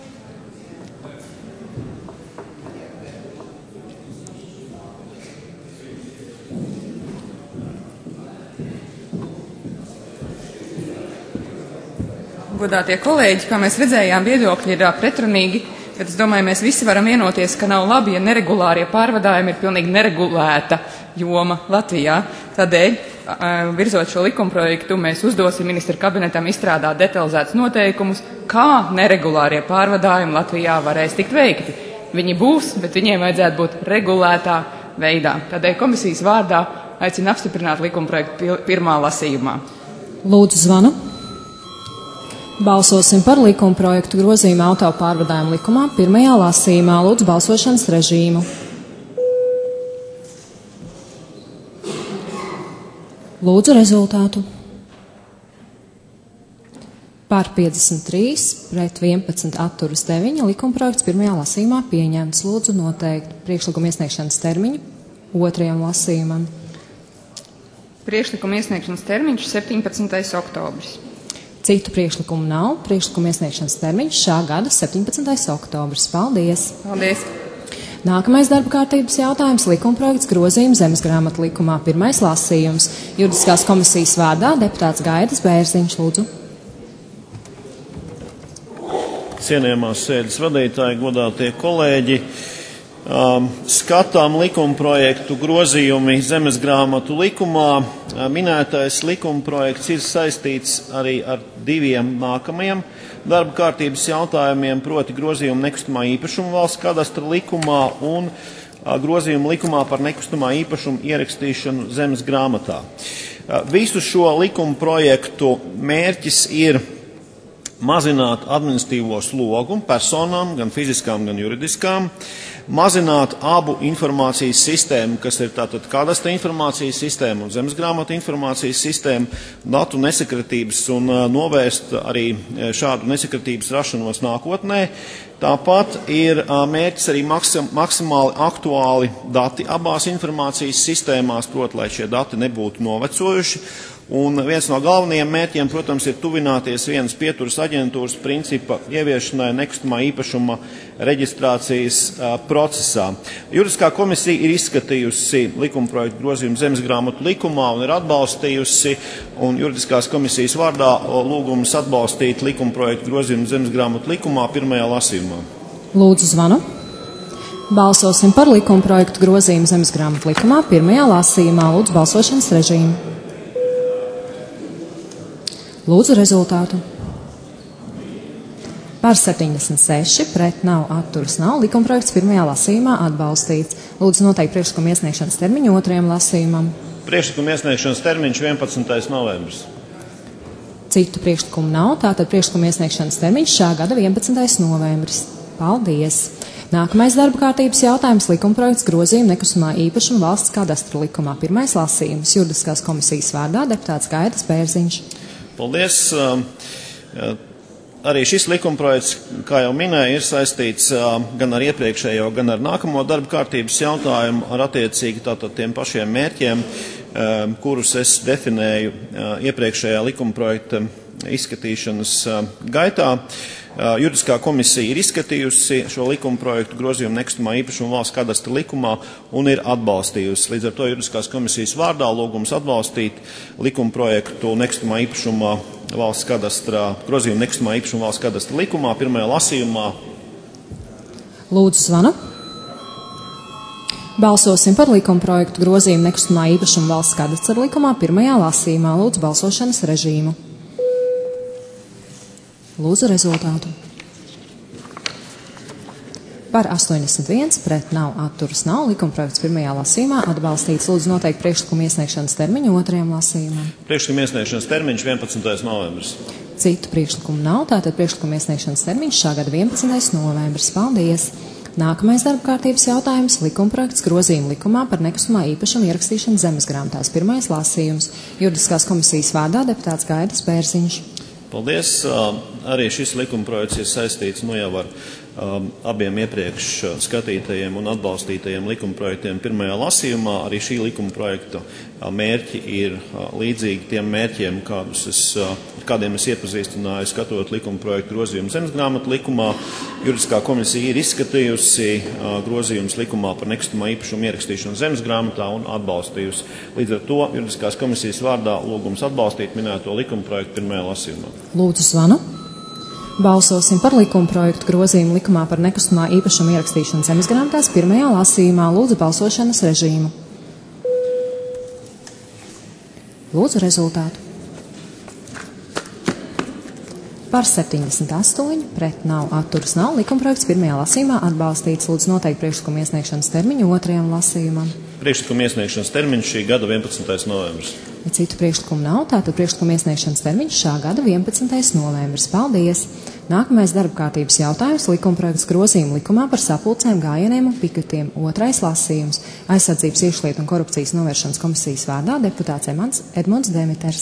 Godātie kolēģi, kā mēs redzējām, viedokļi ir pretrunīgi, bet es domāju, mēs visi varam vienoties, ka nav labi, ja neregulārie pārvadājumi ir pilnīgi neregulēta joma Latvijā. Tādēļ, virzot šo likumprojektu, mēs uzdosim ministra kabinetam izstrādāt detalizētus noteikumus, kā neregulārie pārvadājumi Latvijā varēs tikt veikti. Viņi būs, bet viņiem vajadzētu būt regulētā veidā. Tādēļ komisijas vārdā aicinu apstiprināt likumprojektu pirmā lasījumā.
Lūdzu zvanu. Balsosim par likuma projektu grozījumu auto pārvadājumu likumā pirmajā lasījumā. Lūdzu balsošanas režīmu. Lūdzu rezultātu. Par piecdesmit trīs, pret vienpadsmit atturas deviņi. Likuma projekts pirmajā lasījumā pieņemts. Lūdzu noteikt priekšlikuma iesniegšanas termiņu otrajam lasījumam.
Priekšlikuma iesniegšanas termiņš septiņpadsmitais oktobris.
Citu priekšlikumu nav. Priekšlikuma iesniegšanas termiņš šā gada septiņpadsmitais oktobris. Paldies!
Paldies!
Nākamais darba kārtības jautājums - likumprojekts grozījums zemesgrāmatu likumā. Pirmais lasījums. Juridiskās komisijas vārdā deputāts Gaidis Bērziņš, lūdzu.
Cienījamās sēdes vadītāji, godātie kolēģi, um, skatām likumprojektu grozījumi zemesgrāmatu likumā. Minētais likumprojekts ir saistīts arī ar diviem nākamajiem darba kārtības jautājumiem, proti grozījumu nekustamā īpašuma valsts kadastra likumā un grozījumu likumā par nekustamā īpašuma ierakstīšanu zemes grāmatā. Visu šo likumprojektu mērķis ir mazināt administratīvo slogu personām, gan fiziskām, gan juridiskām, mazināt abu informācijas sistēmu, kas ir tātad kadastra informācijas sistēma un zemesgrāmatu informācijas sistēma, datu nesakritības un novērst arī šādu nesakritības rašanos nākotnē. Tāpat ir mērķis arī maksim, maksimāli aktuāli dati abās informācijas sistēmās, proti, lai šie dati nebūtu novecojuši. Un viens no galvenajiem mērķiem, protams, ir tuvināties vienas pieturas aģentūras principa ieviešanai nekustamā īpašuma reģistrācijas uh, procesā. Juridiskā komisija ir izskatījusi likumprojektu grozījumu zemesgrāmatu likumā un ir atbalstījusi, un juridiskās komisijas vārdā lūgums atbalstīt likumprojektu grozījumu zemesgrāmatu likumā pirmajā lasījumā.
Lūdzu zvanu. Balsosim par likumprojektu grozījumu zemesgrāmatu likumā pirmajā lasījumā. Lūdzu balsošanas režīmu. Lūdzu rezultātu. Par septiņdesmit seši, pret nav, atturas nav. Likumprojekts pirmajā lasījumā atbalstīts. Lūdzu noteikt priekšlikuma iesniegšanas termiņu otrajam lasījumam.
Priekšlikuma iesniegšanas termiņš vienpadsmitais novembris.
Citu priekšlikumu nav, tātad priekšlikuma iesniegšanas termiņš šā gada vienpadsmitais novembris. Paldies! Nākamais darba kārtības jautājums - likumprojekts grozījuma nekustamā īpašuma valsts kadastra likumā. Pirmais lasījums - juridiskās komisijas vārdā deputāts Gaidis Bērziņš.
Paldies. Arī šis likumprojekts, kā jau minēju, ir saistīts gan ar iepriekšējo, gan ar nākamo darba kārtības jautājumu, ar attiecīgi tātad tiem pašiem mērķiem, kurus es definēju iepriekšējā likumprojekta izskatīšanas gaitā. Juridiskā komisija ir izskatījusi šo likumprojektu grozījumu nekustamā īpašuma valsts kadastra likumā un ir atbalstījusi. Līdz ar to juridiskās komisijas vārdā lūgums atbalstīt likumprojektu nekustamā īpašuma valsts kadastrā, grozījumu nekustamā īpašuma valsts kadastra likumā pirmajā lasījumā.
Lūdzu zvanu. Balsosim par likumprojektu grozījumu nekustamā īpašuma valsts kadastra likumā pirmajā lasījumā. Lūdzu balsošanas režīmu. Lūdzu rezultātu. Par astoņdesmit viens, pret nav, atturas nav. Likumprojekts pirmajā lasījumā atbalstīts. Lūdzu noteikt priekšlikumu iesniegšanas termiņu otrajam lasījumam.
Priekšlikuma iesniegšanas termiņš vienpadsmitais novembris.
Citu priekšlikumu nav, tātad priekšlikuma iesniegšanas termiņš šā gada vienpadsmitais novembris. Paldies! Nākamais darba kārtības jautājums - likumprojekts grozījuma likumā par nekustamā īpašuma ierakstīšanu zemesgrāmatās. Pirmais lasījums - juridiskās komisijas vārdā deputāts Gaidis Bērziņš.
Paldies. Arī šis likumprojekts ir saistīts nu jau ar um, abiem iepriekš skatītajiem un atbalstītajiem likumprojektiem pirmajā lasījumā. Arī šī likumprojekta mērķi ir uh, līdzīgi tiem mērķiem, kādus es, uh, kādiem es iepazīstināju, skatot likumprojektu grozījumu zemesgrāmatu likumā. Juridiskā komisija ir izskatījusi uh, grozījumus likumā par nekustamā īpašuma ierakstīšanu zemesgrāmatā un atbalstījusi. Līdz ar to juridiskās komisijas vārdā lūgums atbalstīt minēto likumprojektu pirmajā lasījumā.
Lūdzu zvanu. Balsosim par likumprojektu grozījumu likumā par nekustamā īpašuma ierakstīšanu zemesgrāmatās pirmajā lasījumā. Lūdzu balsošanas režīmu. Lūdzu rezultātu. Par septiņdesmit astoņi, pret nav, atturas nav. Likumprojekts pirmajā lasījumā atbalstīts. Lūdzu noteikt priekšlikumu iesniegšanas termiņu otrajam lasījumam.
Priekšlikuma iesniegšanas termiņš šī gada vienpadsmitais novembris.
Ja citu priekšlikumu nav, tātad priekšlikuma iesniegšanas termiņš šā gada vienpadsmitais novembris. Paldies! Nākamais darba kārtības jautājums - likumprojekts grozījuma likumā par sapulcēm, gājieniem un piketiem. Otrais lasījums - aizsardzības iekšlietu un korupcijas novēršanas komisijas vārdā deputāts Edmunds, Edmunds Demiters.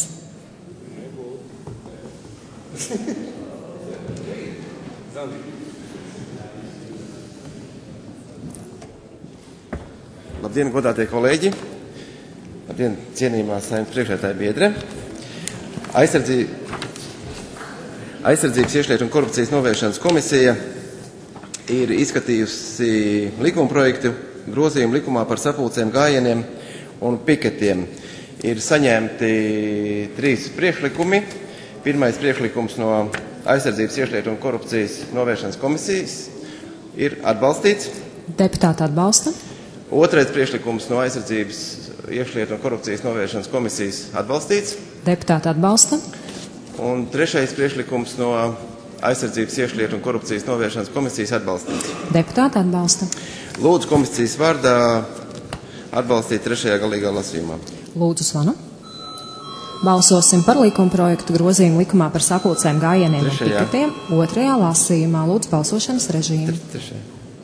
Labdien, godātie kolēģi! Labdien, cienījumā Saeimas priekšsēdētāja biedre! Aizsardzība, aizsardzības iekšlietu un korupcijas novēršanas komisija ir izskatījusi likumprojektu grozījumu likumā par sapulcēm, gājieniem un piketiem. Ir saņemti trīs priekšlikumi. Pirmais priekšlikums no aizsardzības iekšlietu un korupcijas novēršanas komisijas ir atbalstīts.
Deputāti atbalsta.
Otrais priekšlikums no aizsardzības iekšlietu un korupcijas novēršanas komisijas atbalstīts.
Deputāti atbalsta.
Un trešais priekšlikums no aizsardzības iekšlietu un korupcijas novēršanas komisijas atbalstīts.
Deputāti atbalsta.
Lūdzu komisijas vārdā atbalstīt trešajā galīgā lasījumā.
Lūdzu zvanu. Balsosim par likumprojektu grozījumu likumā par sapulcēm, gājieniem un piketiem. Otrajā lasījumā. Lūdzu balsošanas režīmu.
Trešajā.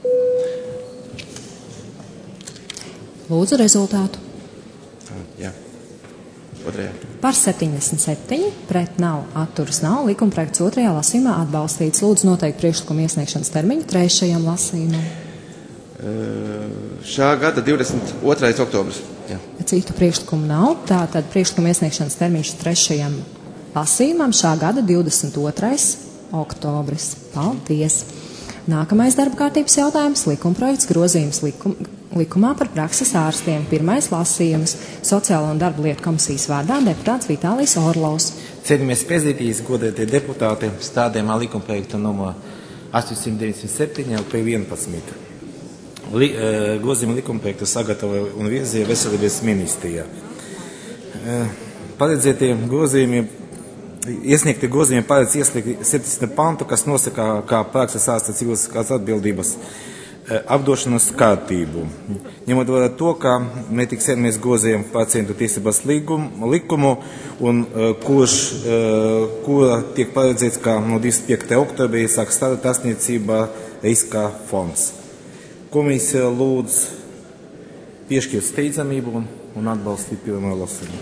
Lūdzu rezultātu.
Jā, otrajā.
Par septiņdesmit septiņi, pret nav, atturas nav. Likumprojekts otrajā lasījumā atbalstīts. Lūdzu noteikt priekšlikumu iesniegšanas termiņu trešajam lasījumam.
Uh, šā gada divdesmit otrais oktobris. Jā.
Citu priekšlikumu nav. Tātad priekšlikumu iesniegšanas termiņš trešajam lasījumam šā gada divdesmit otrais oktobris. Paldies! Nākamais darba kārtības jautājums - likumprojekts grozījums likum, likumā par prakses ārstiem. Pirmais lasījums - Sociālo un darba lietu komisijas vārdā deputāts Vitālijs Orlovs.
Cienījamies prezidijas, godētie deputāti, stādījumā likumprojektu numur astoņsimt deviņdesmit septiņi L P vienpadsmit. Li, e, grozījuma likumprojektu sagatavoja un virzīja Veselības ministrijā. E, paredzētie grozījumi Iesniegti grozījumi paredz ieslēgt septiņdesmit pantu, kas nosaka kā prakses ārsta cilvēciskās atbildības e, apdošanas kārtību. Ņemot vērā to, ka netiks iemies grozījumi pacientu tiesības līgumu, likumu, un e, kurš, e, kura tiek paredzēts, ka no divdesmit piektajā oktobrī sāk strādāt ārstniecībā riska fonds. Komisija lūdz piešķirt steidzamību un, un atbalstīt pirmā lasījumā.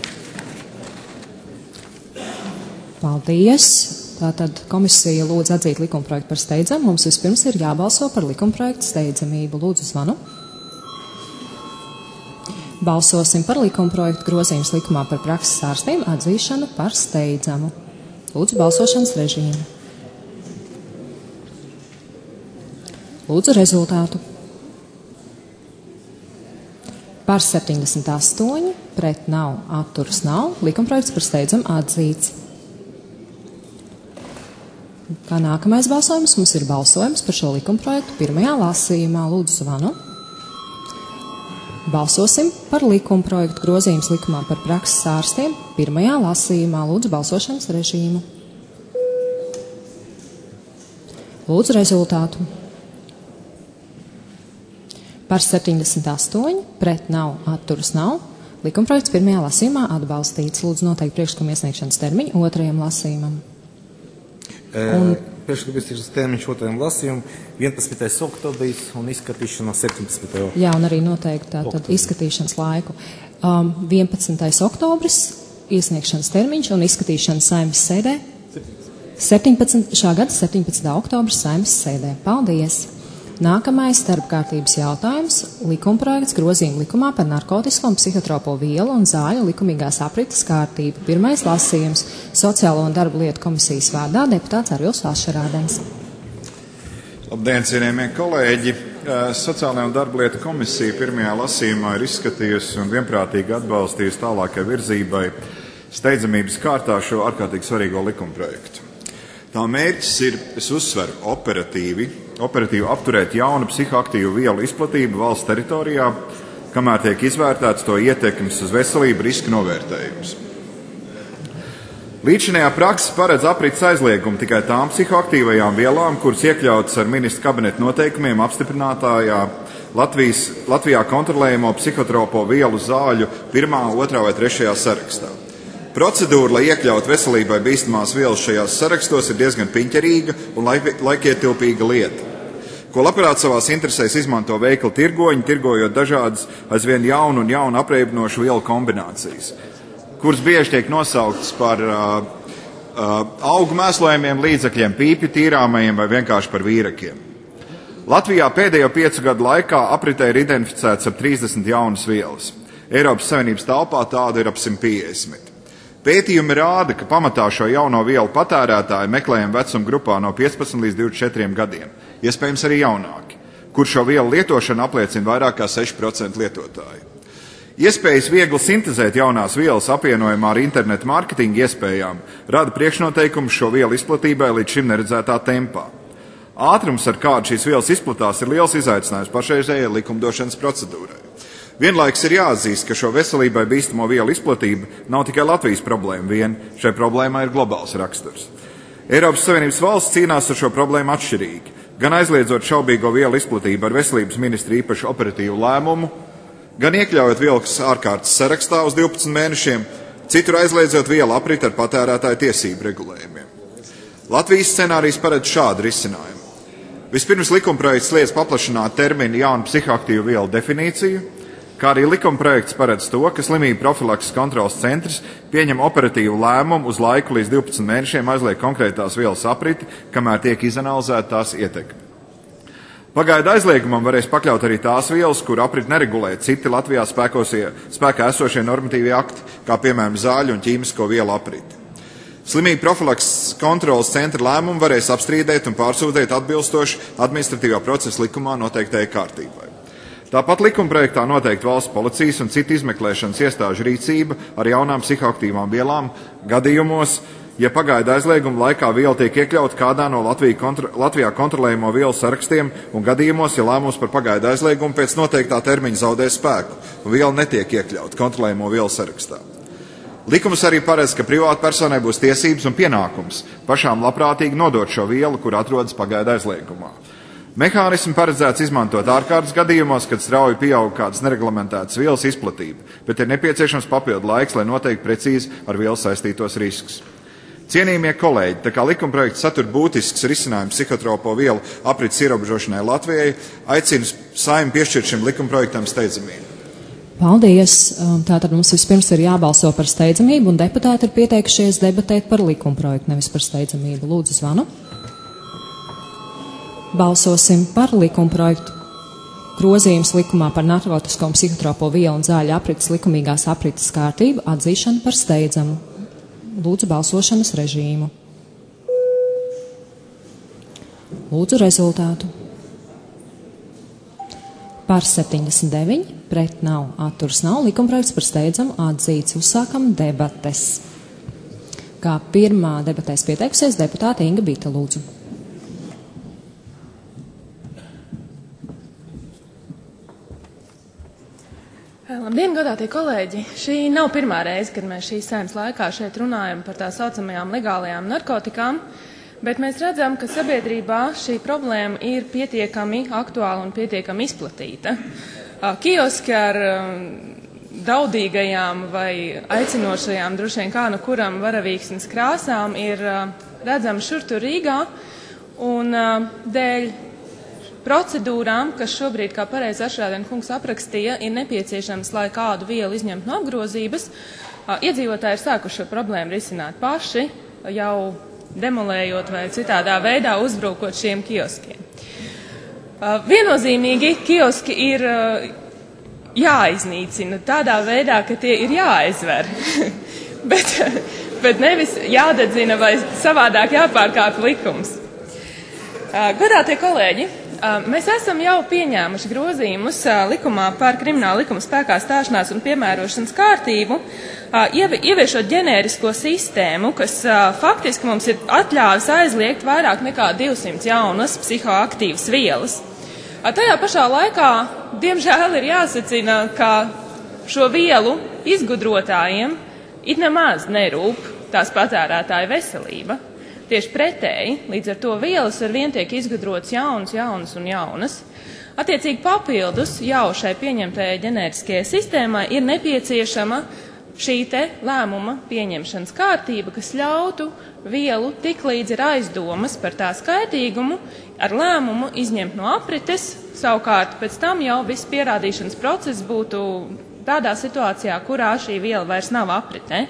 Paldies! Tātad komisija lūdz atzīt likumprojektu par steidzamu. Mums vispirms ir jābalso par likumprojektu steidzamību. Lūdzu zvanu. Balsosim par likumprojektu grozījums likumā par prakses ārstiem atzīšanu par steidzamu. Lūdzu balsošanas režīmu. Lūdzu rezultātu. Par septiņdesmit astoņi, pret nav, atturas nav, likumprojekts par steidzamu atzīts. Kā nākamais balsojums mums ir balsojums par šo likumprojektu pirmajā lasījumā. Lūdzu zvanu. Balsosim par likumprojektu grozījums likumā par prakses ārstiem pirmajā lasījumā. Lūdzu balsošanas režīmu. Lūdzu rezultātu. Par septiņdesmit astoņi, pret nav, atturas nav. Likumprojekts pirmajā lasījumā atbalstīts. Lūdzu noteikti priekšlikuma iesniegšanas termiņu otrajam lasījumam.
Un priekšlikuma termiņš otrajam lasījumam vienpadsmitais oktobris un izskatīšana septiņpadsmitajā
Jā, un arī noteikti tātad izskatīšanas laiku. Um, vienpadsmitais oktobris iesniegšanas termiņš un izskatīšana Saeimas sēdē septiņpadsmitā šā gada septiņpadsmitā oktobris Saeimas sēdē. Paldies! Nākamais darbkārtības jautājums - likumprojekts grozījuma likumā par narkotisko un psihotropo vielu un zāļu likumīgās aprites kārtību. Pirmais lasījums - Sociālo un darba lietu komisijas vārdā deputāts Arvils Ašarādens.
Labdien, cienījamie kolēģi! Sociālajā un darba lietu komisija pirmajā lasījumā ir izskatījusi un vienprātīgi atbalstījusi tālākai virzībai steidzamības kārtā šo ārkārtīgi svarīgo likumprojektu. Tā mērķis ir, es uzsveru, operatīvi, operatīvi apturēt jaunu psihoaktīvu vielu izplatību valsts teritorijā, kamēr tiek izvērtēts to ietekmes uz veselību riska novērtējums. Līdzinējā praksa paredz aprits aizliegumu tikai tām psihoaktīvajām vielām, kuras iekļautas ar ministra kabineta noteikumiem apstiprinātājā Latvijas, Latvijā kontrolējamo psihotropo vielu zāļu pirmā, otrā vai trešajā sarakstā. Procedūra, lai iekļautu veselībai bīstamās vielas šajās sarakstos, ir diezgan piņķerīga un laikietilpīga lieta, ko labprāt savās interesēs izmanto veikalu tirgoņi, tirgojot dažādas aizvien jaunu un jaunu apreibinošu vielu kombinācijas, kuras bieži tiek nosauktas par uh, uh, augu mēslojumiem līdzekļiem, pīpju tīrāmajiem vai vienkārši par vīrakiem. Latvijā pēdējo piecu gadu laikā apritē ir identificēts ap trīsdesmit jaunas vielas. Eiropas Savienības telpā tādu ir ap simt piecdesmit. Pētījumi rāda, ka pamatā šo jauno vielu patērētāji meklējam vecuma grupā no piecpadsmit līdz divdesmit četriem gadiem, iespējams arī jaunāki, kur šo vielu lietošanu apliecina vairāk kā seši procenti lietotāji. Iespējas viegli sintezēt jaunās vielas apvienojumā ar internetu mārketinga iespējām rada priekšnoteikumus šo vielu izplatībai līdz šim neredzētā tempā. Ātrums, ar kādu šīs vielas izplatās, ir liels izaicinājums pašreizējai likumdošanas procedūrai. Vienlaiks ir jāatzīst, ka šo veselībai bīstamo vielu izplatība nav tikai Latvijas problēma vien, šai problēmai ir globāls raksturs. Eiropas Savienības valsts cīnās ar šo problēmu atšķirīgi, gan aizliedzot šaubīgo vielu izplatību ar veselības ministra īpašu operatīvu lēmumu, gan iekļaujot vielas ārkārtas sarakstā uz divpadsmit mēnešiem, citur aizliedzot vielu aprit ar patērētāju tiesību regulējumiem. Latvijas scenārijs paredz šādu risinājumu. Vispirms likumprojekts liedz paplašināt terminu jaunu psihoaktīvu vielu definīciju, kā arī likumprojekts paredz to, ka slimību profilakses kontrolas centrs pieņem operatīvu lēmumu uz laiku līdz divpadsmit mēnešiem aizliegt konkrētās vielas apriti, kamēr tiek izanalizēta tās ietekme. Pagaidu aizliegumam varēs pakļaut arī tās vielas, kur aprit neregulē citi Latvijā spēkā esošie normatīvie akti, kā piemēram zāļu un ķīmisko vielu apriti. Slimību profilakses kontrolas centra lēmumu varēs apstrīdēt un pārsūdzēt atbilstoši administratīvā procesa likumā noteiktajai kārtībai. Tāpat likumprojektā noteikti valsts policijas un citu izmeklēšanas iestāžu rīcība ar jaunām psihoaktīvām vielām gadījumos, ja pagaida aizlieguma laikā viela tiek iekļauta kādā no Latvijā, kontro, Latvijā kontrolējamo vielu sarakstiem un gadījumos, ja lēmums par pagaida aizliegumu pēc noteiktā termiņa zaudē spēku un viela netiek iekļauta kontrolējamo vielu sarakstā. Likums arī paredz, ka privātpersonai būs tiesības un pienākums pašām labprātīgi nodot šo vielu, kur atrodas pagaida aizliegumā. Mehānismi paredzēts izmantot ārkārtas gadījumos, kad strauji pieaug kādas nereglamentētas vielas izplatība, bet ir nepieciešams papildu laiks, lai noteikti precīzi ar vielu saistītos riskus. Cienījamie kolēģi, tā kā likumprojekts satur būtisks risinājums psihotropo vielu aprits ierobežošanai Latvijai, aicinu Saeimu piešķirt šim likumprojektam steidzamību.
Paldies. Tātad mums vispirms ir jābalso par steidzamību, un deputāti ir pieteikušies debatēt par likumprojektu, nevis par steidzamību. Lūdzu, zvanu. Balsosim par likumprojektu. Grozījums likumā par narkotisko un psihotropo vielu un zāļu aprits likumīgās aprites kārtību atzīšanu par steidzamu. Lūdzu balsošanas režīmu. Lūdzu rezultātu. Par septiņdesmit deviņi, pret nav, atturas nav, likumprojekts par steidzamu atzīts. Uzsākam debates. Kā pirmā debatēs pieteikusies deputāte Inga Bita, lūdzu.
Labdien, godātie kolēģi! Šī nav pirmā reize, kad mēs šīs saimnes laikā šeit runājam par tā saucamajām legālajām narkotikām, bet mēs redzam, ka sabiedrībā šī problēma ir pietiekami aktuāla un pietiekami izplatīta. Kioski ar daudīgajām vai aicinošajām, droši vien kā nu kuram varavīksnes krāsām ir redzami šur tur Rīgā, un dēļ procedūrām, kas šobrīd, kā pareizi Ašrādien kungs aprakstīja, ir nepieciešams, lai kādu vielu izņemtu no apgrozības, iedzīvotāji ir sākuši šo problēmu risināt paši, jau demolējot vai citādā veidā uzbrukot šiem kioskiem. Viennozīmīgi kioski ir jāiznīcina tādā veidā, ka tie ir jāaizver, bet, bet nevis jādedzina vai savādāk jāpārkāp likums. Godātie kolēģi, mēs esam jau pieņēmuši grozījumus likumā par kriminālu likumu spēkā stāšanās un piemērošanas kārtību, ieviešot ģenērisko sistēmu, kas faktiski mums ir atļāvis aizliegt vairāk nekā divsimt jaunas psihoaktīvas vielas. Tajā pašā laikā, diemžēl, ir jāsacina, ka šo vielu izgudrotājiem it nemaz nerūp tās patērētāja veselība. Tieši pretēji, līdz ar to vielas ar vien tiek izgudrotas jaunas, jaunas un jaunas. Attiecīgi papildus jau šai pieņemtajai ģenēriskajai sistēmai ir nepieciešama šī te lēmuma pieņemšanas kārtība, kas ļautu vielu tik līdz ir aizdomas par tā skaitīgumu ar lēmumu izņemt no aprites, savukārt pēc tam jau viss pierādīšanas process būtu tādā situācijā, kurā šī viela vairs nav apritē.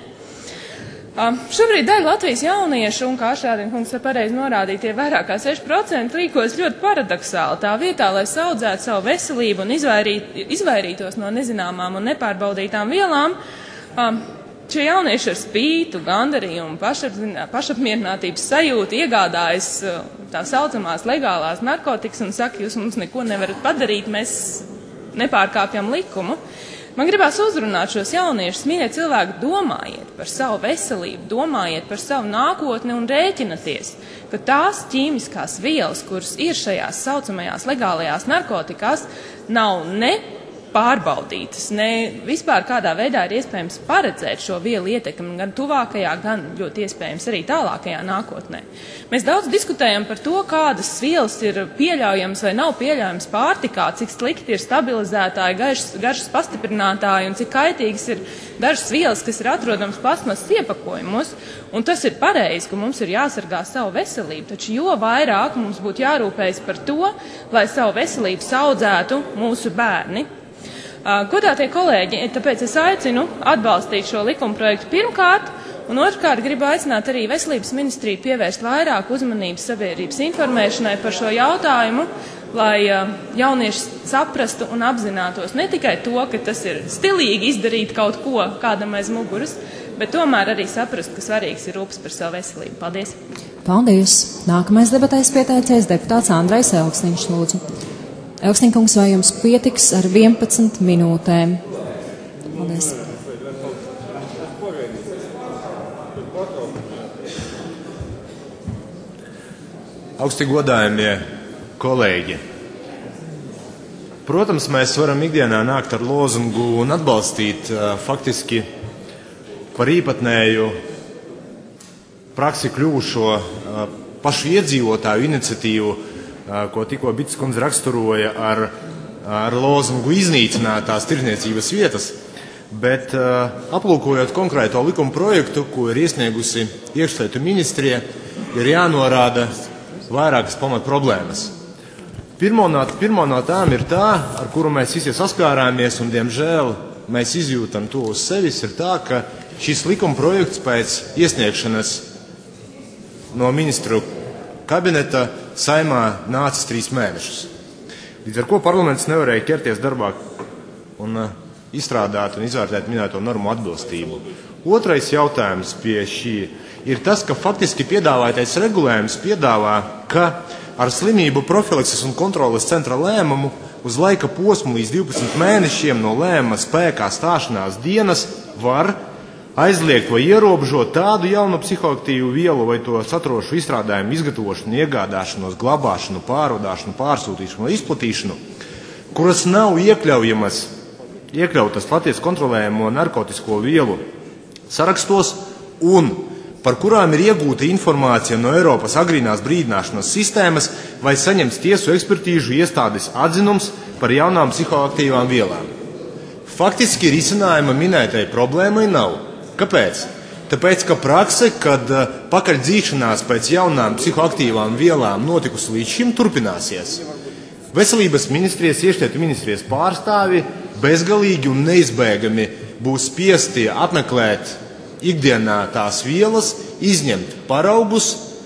Um, šobrīd daļa Latvijas jauniešu, un kā Ašrādien kungs pareizi norādīja, tie vairāk kā seši procenti rīkojas ļoti paradoksāli. Tā vietā, lai saudzētu savu veselību un izvairīt, izvairītos no nezināmām un nepārbaudītām vielām, um, šie jaunieši ar spītu, gandarījumu, pašapmierinātības sajūtu iegādājas uh, tā saucamās legālās narkotikas un saka, jūs mums neko nevarat padarīt, mēs nepārkāpjam likumu. Man gribās uzrunāt šos jauniešus, mīļie cilvēki, domājiet par savu veselību, domājiet par savu nākotni un rēķinaties, ka tās ķīmiskās vielas, kuras ir šajās saucamajās legālajās narkotikās, nav ne pārbaudītas, ne vispār kādā veidā ir iespējams paredzēt šo vielu ietekmi gan tuvākajā, gan ļoti iespējams arī tālākajā nākotnē. Mēs daudz diskutējam par to, kādas vielas ir pieļaujams vai nav pieļaujams pārtikā, cik slikti ir stabilizētāji, garšas, garšas pastiprinātāji un cik kaitīgas ir dažas vielas, kas ir atrodams plasmasas iepakojumos. Un tas ir pareizi, ka mums ir jāsargā savu veselību, taču jo vairāk mums būtu jārūpējas par to, lai savu veselību saudzētu mūsu bērni. Godātie kolēģi, tāpēc es aicinu atbalstīt šo likumprojektu pirmkārt, un otrkārt gribu aicināt arī Veselības ministriju pievērst vairāk uzmanības sabiedrības informēšanai par šo jautājumu, lai jaunieši saprastu un apzinātos ne tikai to, ka tas ir stilīgi izdarīt kaut ko kādam aiz muguras, bet tomēr arī saprast, ka svarīgs ir rūpes par savu veselību. Paldies!
Paldies! Nākamais debatēs pieteicies deputāts Andrejs Elksniņš, lūdzu. Elksniņkungs, vai jums pietiks ar vienpadsmit minūtēm? Paldies.
Augsti godājamie kolēģi, protams, mēs varam ikdienā nākt ar lozungu un atbalstīt uh, faktiski par īpatnēju praksi kļuvušo uh, pašu iedzīvotāju iniciatīvu, ko tikko Bits kundze raksturoja ar, ar lozungu iznīcināt tās tirdzniecības vietas. bet uh, aplūkojot konkrēto likuma projektu, ko ir iesniegusi iekšlietu ministrija, ir jānorāda vairākas pamat problēmas. Pirmo no, pirmo no tām ir tā, ar kuru mēs visi saskārāmies, un diemžēl mēs izjūtam to uz sevis, ir tā, ka šis likuma projekts pēc iesniegšanas no ministru kabineta Saimā nācis trīs mēnešus. Līdz ar ko parlaments nevarēja ķerties darbā un uh, izstrādāt un izvērtēt minēto normu atbilstību. Otrais jautājums pie šī ir tas, ka faktiski piedāvātais regulējums piedāvā, ka ar slimību profilakses un kontroles centra lēmumu uz laika posmu līdz divpadsmit mēnešiem no lēmuma spēkā stāšanās dienas var aizliegt vai ierobežot tādu jaunu psihoaktīvu vielu vai to saturošu izstrādājumu izgatavošanu, iegādāšanos, glabāšanu, pārvadāšanu, pārsūtīšanu vai izplatīšanu, kuras nav iekļaujamas, iekļautas Latvijas kontrolējamo narkotisko vielu sarakstos un par kurām ir iegūta informācija no Eiropas agrīnās brīdināšanas sistēmas vai saņemts tiesu ekspertīžu iestādes atzinums par jaunām psihoaktīvām vielām. Faktiski risinājuma minētai problēmai nav. Kāpēc? Tāpēc, ka prakse, kad pakaļdzīšanās pēc jaunām psihoaktīvām vielām notikusi līdz šim, turpināsies. Veselības ministrijas, iekšlietu ministrijas pārstāvi bezgalīgi un neizbēgami būs spiesti apmeklēt ikdienā tās vielas, izņemt paraugus,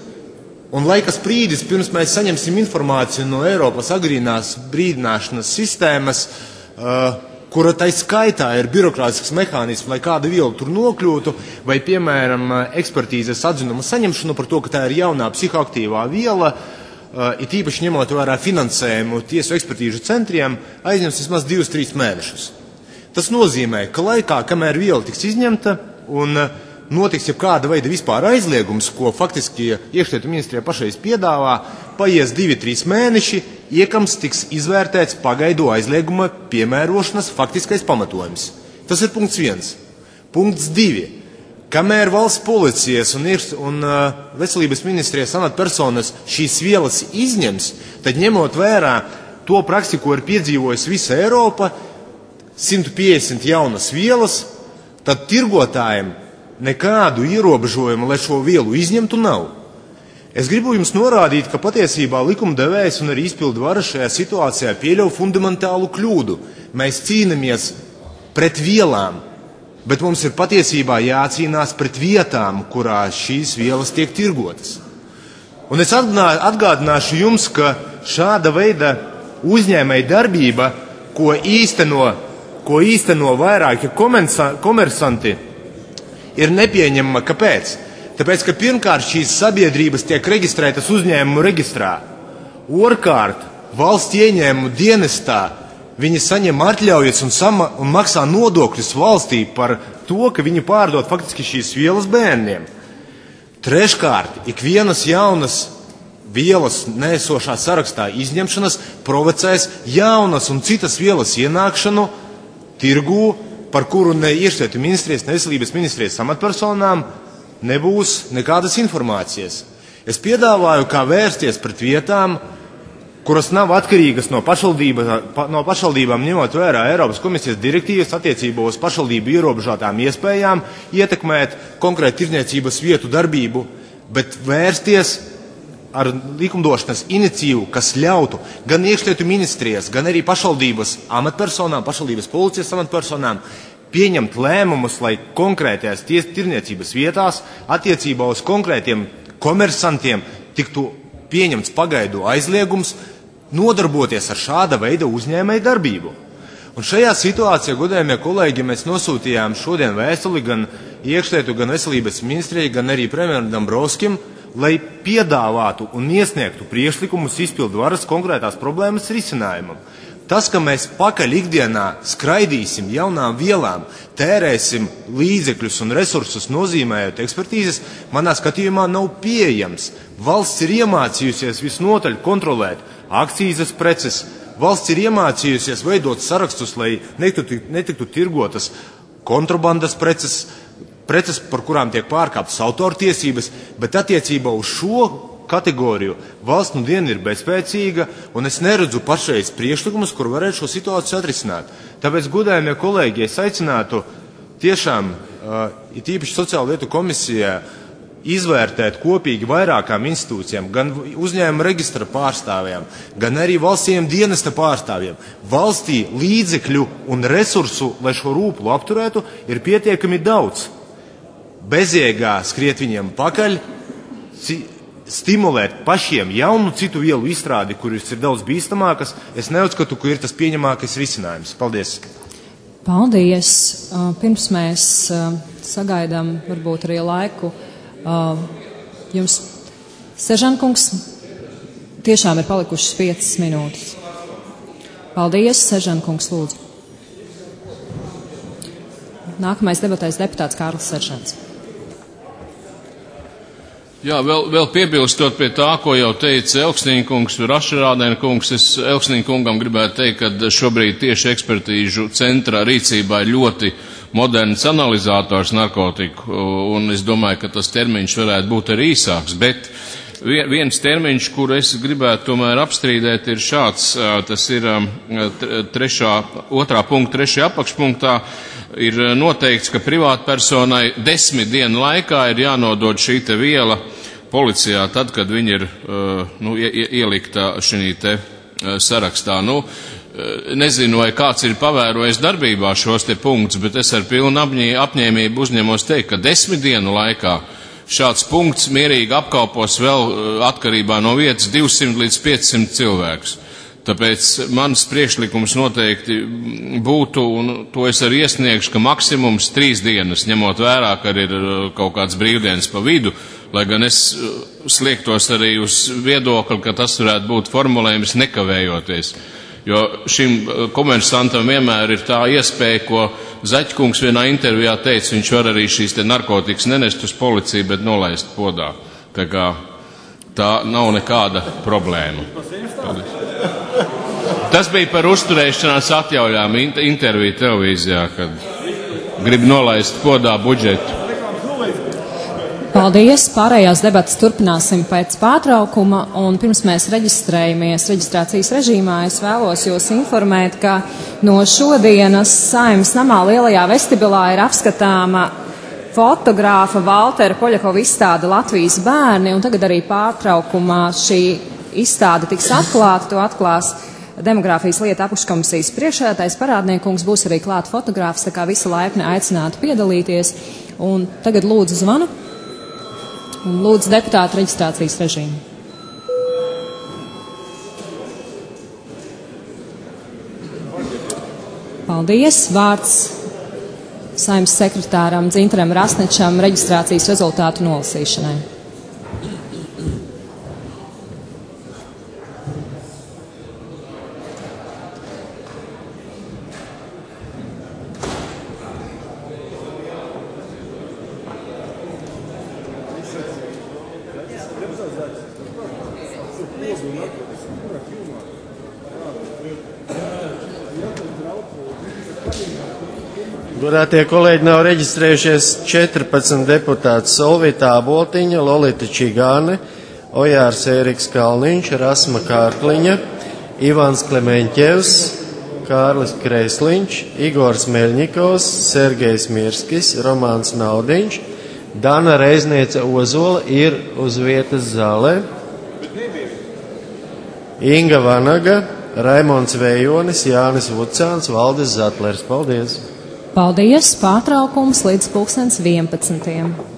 un laika sprīdis, pirms mēs saņemsim informāciju no Eiropas agrīnās brīdināšanas sistēmas, uh, kura tai skaitā ir birokrātisks mehānisms, lai kāda viela tur nokļūtu, vai, piemēram, ekspertīzes atzinuma saņemšanu par to, ka tā ir jaunā psihoaktīvā viela, it īpaši ņemot vērā finansējumu tiesu ekspertīžu centriem, aizņems vismaz divus, trīs mēnešus. Tas nozīmē, ka laikā, kamēr viela tiks izņemta un notiks jau kāda veida vispār aizliegums, ko faktiski iekšlietu ministrijā pašreiz piedāvā, paies divi, trīs mēneši, iekams tiks izvērtēts pagaidu aizlieguma piemērošanas faktiskais pamatojums. Tas ir punkts viens. Punkts divi. Kamēr valsts policijas un, un uh, veselības ministrijas amatpersonas šīs vielas izņems, tad ņemot vērā to praksi, ko ir piedzīvojusi visa Eiropa, simt piecdesmit jaunas vielas, tad tirgotājiem nekādu ierobežojumu, lai šo vielu izņemtu, nav. Es gribu jums norādīt, ka patiesībā likumdevējs un arī izpildu vara šajā situācijā pieļauj fundamentālu kļūdu. Mēs cīnamies pret vielām, bet mums ir patiesībā jācīnās pret vietām, kurā šīs vielas tiek tirgotas. Un es atgādināšu jums, ka šāda veida uzņēmēja darbība, ko īsteno, ko īsteno vairāki komersanti, ir nepieņemama. Kāpēc? Tāpēc, ka pirmkārt šīs sabiedrības tiek reģistrētas uzņēmumu reģistrā. Otrkārt, valsts ieņēmumu dienestā viņi saņem atļaujas un, sama, un maksā nodokļus valstī par to, ka viņi pārdod faktiski šīs vielas bērniem. Treškārt, ikvienas jaunas vielas neesošā sarakstā izņemšanas provocēs jaunas un citas vielas ienākšanu tirgū, par kuru ne iekšlietu ministrijas, ne veselības ministrijas amatpersonām nebūs nekādas informācijas. Es piedāvāju, kā vērsties pret vietām, kuras nav atkarīgas no, pašvaldība, no pašvaldībām, ņemot vērā Eiropas komisijas direktīvas attiecībā uz pašvaldību ierobežotām iespējām ietekmēt konkrētu tirdzniecības vietu darbību, bet vērsties ar likumdošanas iniciatīvu, kas ļautu gan iekšlietu ministrijas, gan arī pašvaldības amatpersonām, pašvaldības policijas amatpersonām pieņemt lēmumus, lai konkrētajās tirdzniecības vietās attiecībā uz konkrētiem komersantiem tiktu pieņemts pagaidu aizliegums nodarboties ar šāda veida uzņēmēju darbību. Un šajā situācijā, godējamie kolēģi, mēs nosūtījām šodien vēstuli gan iekšlietu, gan veselības ministrijai, gan arī premjeram Dombrovskim, lai piedāvātu un iesniegtu priekšlikumus izpildu varas konkrētās problēmas risinājumam. Tas, ka mēs pakaļ ikdienā skraidīsim jaunām vielām, tērēsim līdzekļus un resursus nozīmējot ekspertīzes, manā skatījumā nav pieejams. Valsts ir iemācījusies visnotaļ kontrolēt akcīzes preces, valsts ir iemācījusies veidot sarakstus, lai netiktu, netiktu tirgotas kontrabandas preces, preces, par kurām tiek pārkāptas autortiesības, bet attiecībā uz šo kategoriju. Valsts nu diena ir bezspēcīga, un es neredzu pašreiz priekšlikumus, kur varētu šo situāciju atrisināt. Tāpēc, godājumie kolēģi, es aicinātu tiešām, uh, it īpaši sociālo lietu komisijā, izvērtēt kopīgi vairākām institūcijām, gan uzņēmuma reģistra pārstāvjiem, gan arī valstsiem dienesta pārstāvjiem. Valstī līdzekļu un resursu, lai šo rūplu apturētu, ir pietiekami daudz. Bezjēgā skriet viņiem pakaļ, stimulēt pašiem jaunu citu vielu izstrādi, kuras ir daudz bīstamākas, es neuzskatu, ka ir tas pieņemākais risinājums. Paldies!
Paldies! Pirms mēs sagaidām varbūt arī laiku jums, Sežankungs, tiešām ir palikušas piecas minūtes. Paldies, Sežankungs, lūdzu. Nākamais debatēs deputāts Kārlis Seržants.
Jā, vēl, vēl piebilstot pie tā, ko jau teica Elksniņa kungs, Rašarādēna kungs, es Elksniņa kungam gribētu teikt, ka šobrīd tieši ekspertīžu centrā rīcībā ir ļoti moderns analizators narkotiku, un es domāju, ka tas termiņš varētu būt arī īsāks, bet viens termiņš, kur es gribētu tomēr apstrīdēt, ir šāds, tas ir trešā, otrā punkta, trešajā apakšpunktā, ir noteikts, ka privātpersonai desmit dienu laikā ir jānodod šī te viela policijā, tad, kad viņi ir nu, ielikta šī te sarakstā. Nu, nezinu, vai kāds ir pavērojis darbībā šos te punktus, bet es ar pilnu apņēmību uzņemos teikt, ka desmit dienu laikā šāds punkts mierīgi apkalpos vēl atkarībā no vietas divsimt līdz piecsimt cilvēkus. Tāpēc mans priekšlikums noteikti būtu, un to es arī iesniegšu, ka maksimums trīs dienas, ņemot vērā, ka ir kaut kāds brīvdienas pa vidu, lai gan es sliektos arī uz viedokli, ka tas varētu būt formulējums nekavējoties. Jo šim komersantam vienmēr ir tā iespēja, ko Zaķkungs vienā intervijā teica, viņš var arī šīs te narkotikas nenest uz policiju, bet nolaist podā. Tā kā tā nav nekāda problēma. Paldies. Tas bija par uzturēšanās atļaujām interviju televīzijā, kad grib nolaist podā budžetu.
Paldies! Pārējās debatas turpināsim pēc pārtraukuma, un pirms mēs reģistrējamies reģistrācijas režīmā, es vēlos jūs informēt, ka no šodienas Saeimas namā lielajā vestibilā ir apskatāma fotogrāfa Valtera Poļakova izstāde Latvijas bērni, un tagad arī pārtraukumā šī izstāde tiks atklāta, to atklās Demogrāfijas lietu apakškomisijas priekšsēdētājs parādniekungs, būs arī klāt fotogrāfs, tā kā visi laipni aicinātu piedalīties. Un tagad lūdzu zvanu un lūdzu deputātu reģistrācijas režīmu. Paldies! Vārds Saeimas sekretāram Dzintaram Rasnečam reģistrācijas rezultātu nolasīšanai.
Godātie kolēģi, nav reģistrējušies četrpadsmit deputāti: Solvita Āboltiņa, Lolita Čigāne, Ojārs Ēriks Kalniņš, Rasma Kārkliņa, Ivans Klemeņķevs, Kārlis Kreisliņš, Igors Meļņikovs, Sergejs Mirskis, Romāns Naudiņš, Dana Reizniece Ozola ir uz vietas zālē, Inga Vanaga, Raimonds Vējonis, Jānis Vucāns, Valdis Zatlers. Paldies!
Paldies! Pārtraukums līdz pulkstens vienpadsmitiem.